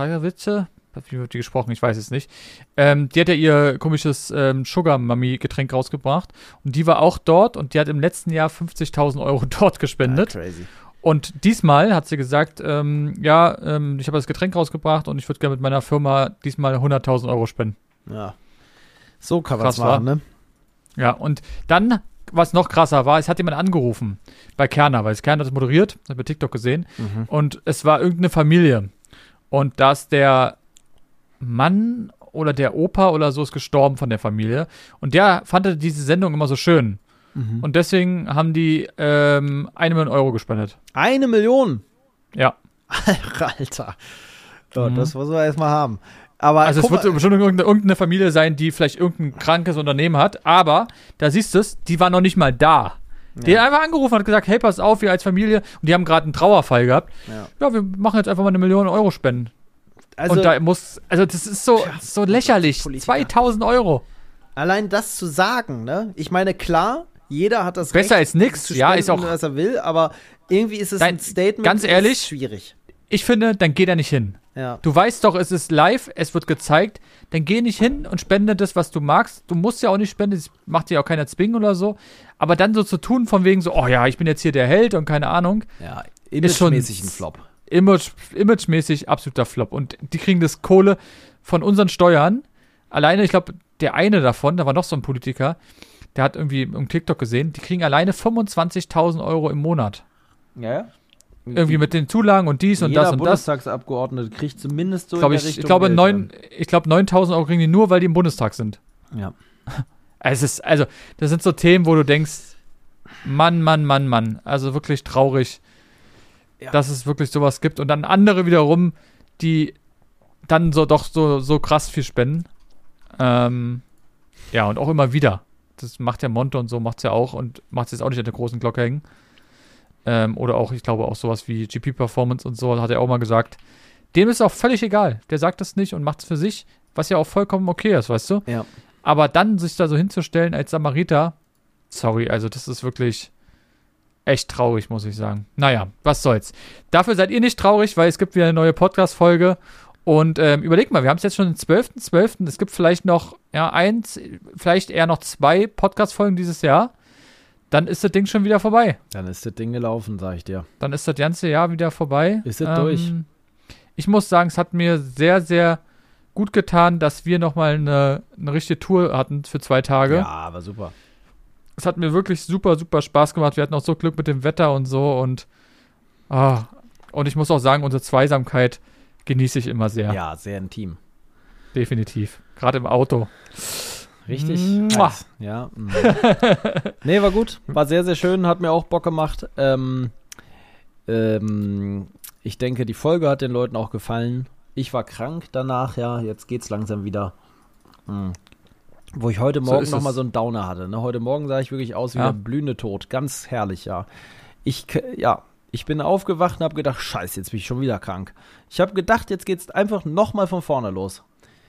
wie wird die gesprochen? Ich weiß es nicht. Die hat ja ihr komisches Sugar Mami Getränk rausgebracht und die war auch dort und die hat im letzten Jahr 50.000 Euro dort gespendet. Crazy. Und diesmal hat sie gesagt, ich habe das Getränk rausgebracht und ich würde gerne mit meiner Firma diesmal 100.000 Euro spenden. Ja. So kann man es Krass, wa? machen, ne? Ja, und dann, was noch krasser war, es hat jemand angerufen bei Kerner, weil Kerner das moderiert, das bei TikTok gesehen, und es war irgendeine Familie. Und da ist der Mann oder der Opa oder so ist gestorben von der Familie. Und der fand diese Sendung immer so schön. Und deswegen haben die 1 Million Euro gespendet. 1 Million? Ja. Alter. So, das muss man erstmal haben. Aber Also es guck wird bestimmt irgendeine Familie sein, die vielleicht irgendein krankes Unternehmen hat, aber da siehst du es, die war noch nicht mal da. Die hat einfach angerufen und hat gesagt, hey, pass auf, wir als Familie, und die haben gerade einen Trauerfall gehabt. Ja, wir machen jetzt einfach mal 1 Million Euro spenden. also, Und da muss, also das ist so lächerlich. Politiker. 2.000 Euro. allein das zu sagen, ne? Ich meine, klar, jeder hat das Besser Recht, als nix. zu Ja, spenden, ist auch- was er will, aber irgendwie ist es Nein, ein Statement, ganz das ehrlich, ist schwierig. Ich finde, dann geh da nicht hin. Ja. Du weißt doch, es ist live, es wird gezeigt, dann geh nicht hin und spende das, was du magst. Du musst ja auch nicht spenden, das macht dir auch keiner zwingen oder so. Aber dann so zu tun, von wegen so, oh ja, ich bin jetzt hier der Held und keine Ahnung. Ja, Ist schon- imagemäßig ein Flop. Imagemäßig absoluter Flop. Und die kriegen das Kohle von unseren Steuern. Alleine, ich glaube, der eine davon, da war noch so ein Politiker, der hat irgendwie im TikTok gesehen, die kriegen alleine 25.000 Euro im Monat. Ja. Irgendwie mit den Zulagen und dies und Jeder das und das. Bundestagsabgeordnete kriegt zumindest so in der Ich Richtung glaube, Geld, 9.000 Euro kriegen die nur, weil die im Bundestag sind. Ja. Das sind so Themen, wo du denkst, Mann. Also wirklich traurig, Ja. dass es wirklich sowas gibt. Und dann andere wiederum, die dann so krass viel spenden. Ja, und auch immer wieder. Das macht ja Monte und so, macht es ja auch und macht es jetzt auch nicht an der großen Glocke hängen. Oder auch, ich glaube, auch sowas wie GP Performance und so, hat er auch mal gesagt. Dem ist auch völlig egal. Der sagt das nicht und macht es für sich, was ja auch vollkommen okay ist, weißt du? Ja. Aber dann sich da so hinzustellen als Samariter, sorry, also das ist wirklich echt traurig, muss ich sagen. Naja, was soll's. Dafür seid ihr nicht traurig, weil es gibt wieder eine neue Podcast-Folge. Und überlegt mal, wir haben es jetzt schon den 12.12. Es gibt vielleicht noch vielleicht eher noch 2 Podcast-Folgen dieses Jahr. Dann ist das Ding schon wieder vorbei. Dann ist das Ding gelaufen, sag ich dir. Dann ist das ganze Jahr wieder vorbei. Ist es durch? Ich muss sagen, es hat mir sehr, sehr gut getan, dass wir nochmal eine richtige Tour hatten für 2 Tage. Ja, aber super. Es hat mir wirklich super, super Spaß gemacht. Wir hatten auch so Glück mit dem Wetter und so. Und ich muss auch sagen, unsere Zweisamkeit genieße ich immer sehr. Ja, sehr intim. Definitiv. Gerade im Auto. Richtig. Mua. Nice. Ja. Nee, war gut. War sehr, sehr schön. Hat mir auch Bock gemacht. Ich denke, die Folge hat den Leuten auch gefallen. Ich war krank danach, ja. Jetzt geht's langsam wieder. Wo ich heute Morgen ist nochmal es. so einen Downer hatte. Ne? Heute Morgen sah ich wirklich aus wie Ja. der blühende Tod. Ganz herrlich, ja. Ich bin aufgewacht und habe gedacht, scheiße, jetzt bin ich schon wieder krank. Ich habe gedacht, jetzt geht's einfach nochmal von vorne los.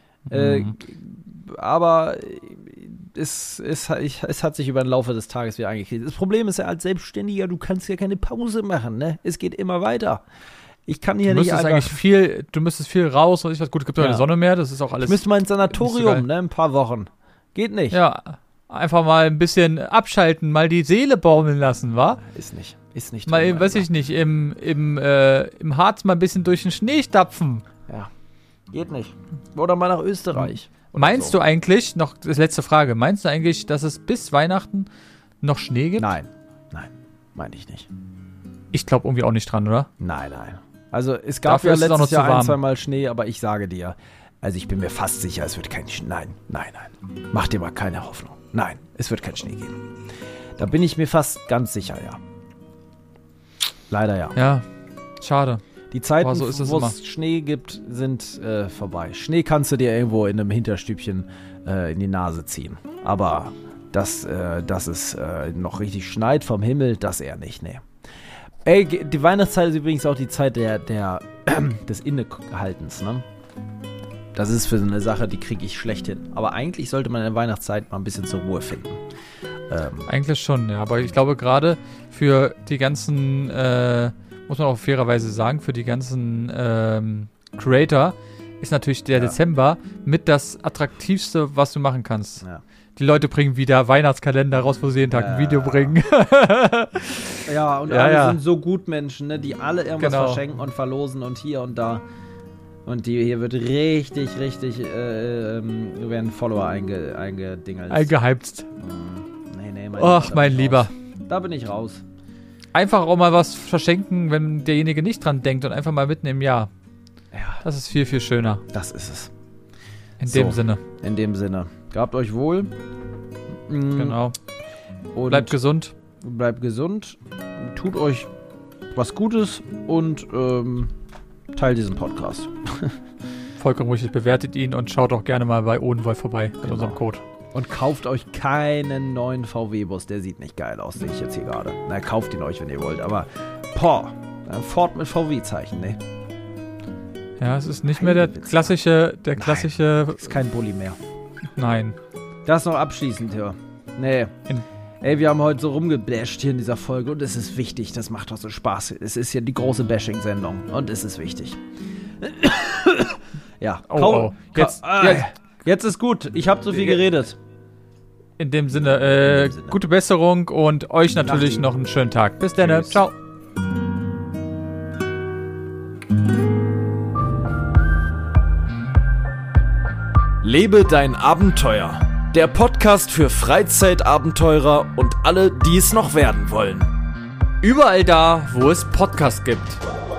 Aber es hat sich über den Laufe des Tages wieder eingekriegt. Das Problem ist ja, als Selbstständiger, du kannst ja keine Pause machen, ne? Es geht immer weiter. Ich kann hier Du nicht einfach... müsstest viel raus und ich was gut, es gibt ja keine Sonne mehr, das ist auch alles. Ich müsste mal ins Ist geil. Sanatorium, ne? Ein paar Wochen. Geht nicht. Ja, einfach mal ein bisschen abschalten, mal die Seele baumeln lassen, wa? Ist nicht. Mal, drin, weiß Alter. ich nicht, im Harz mal ein bisschen durch den Schnee stapfen. Ja. Geht nicht. Oder mal nach Österreich. Meinst du eigentlich, noch das letzte Frage, meinst du eigentlich, dass es bis Weihnachten noch Schnee gibt? Nein, meine ich nicht. Ich glaube irgendwie auch nicht dran, oder? Nein. Also es gab Dafür ja ist es auch letztes noch zu Jahr warm. 1-2 Mal Schnee, aber ich sage dir, also ich bin mir fast sicher, es wird kein Schnee. Nein. Mach dir mal keine Hoffnung. Nein, es wird kein Schnee geben. Da bin ich mir fast ganz sicher, ja. Leider ja. Ja, schade. Die Zeiten, Aber so ist es wo immer. es Schnee gibt, sind vorbei. Schnee kannst du dir irgendwo in einem Hinterstübchen in die Nase ziehen. Aber dass es noch richtig schneit vom Himmel, das eher nicht, nee. Ey, die Weihnachtszeit ist übrigens auch die Zeit des Innehaltens, ne? Das ist für so eine Sache, die kriege ich schlecht hin. Aber eigentlich sollte man in der Weihnachtszeit mal ein bisschen zur Ruhe finden. Eigentlich schon, ja. Aber ich glaube gerade für die ganzen, muss man auch fairerweise sagen, für die ganzen Creator ist natürlich der Dezember mit das Attraktivste, was du machen kannst. Ja. Die Leute bringen wieder Weihnachtskalender raus, wo sie jeden Tag ein Video bringen. Ja, und alle sind so gut Menschen, ne, die alle irgendwas verschenken und verlosen und hier und da. Und hier wird richtig, werden Follower eingedingelt. Eingehypt. Nee, Mein Lieber. Da bin ich raus. Einfach auch mal was verschenken, wenn derjenige nicht dran denkt und einfach mal mitten im Jahr. Ja. Das ist viel, viel schöner. Das ist es. In dem Sinne. In dem Sinne. Gehabt euch wohl. Genau. Und Bleibt gesund. Bleibt gesund. Tut euch was Gutes und teilt diesen Podcast. Vollkommen richtig. Bewertet ihn und schaut auch gerne mal bei Odenwolf vorbei mit unserem Code. Und kauft euch keinen neuen VW-Bus. Der sieht nicht geil aus, sehe ich jetzt hier gerade. Na, kauft ihn euch, wenn ihr wollt. Aber, ein Ford mit VW-Zeichen, ne? Ja, es ist nicht mehr der klassische. Nein, ist kein Bulli mehr. Nein. Das noch abschließend, ja. Nee. Ey, wir haben heute so rumgebasht hier in dieser Folge und es ist wichtig. Das macht doch so Spaß. Es ist ja die große Bashing-Sendung und es ist wichtig. Ja. Jetzt ist gut. Ich habe zu viel geredet. In dem Sinne, gute Besserung und euch natürlich noch einen schönen Tag. Bis dann. Ciao. Lebe dein Abenteuer. Der Podcast für Freizeitabenteurer und alle, die es noch werden wollen. Überall da, wo es Podcasts gibt.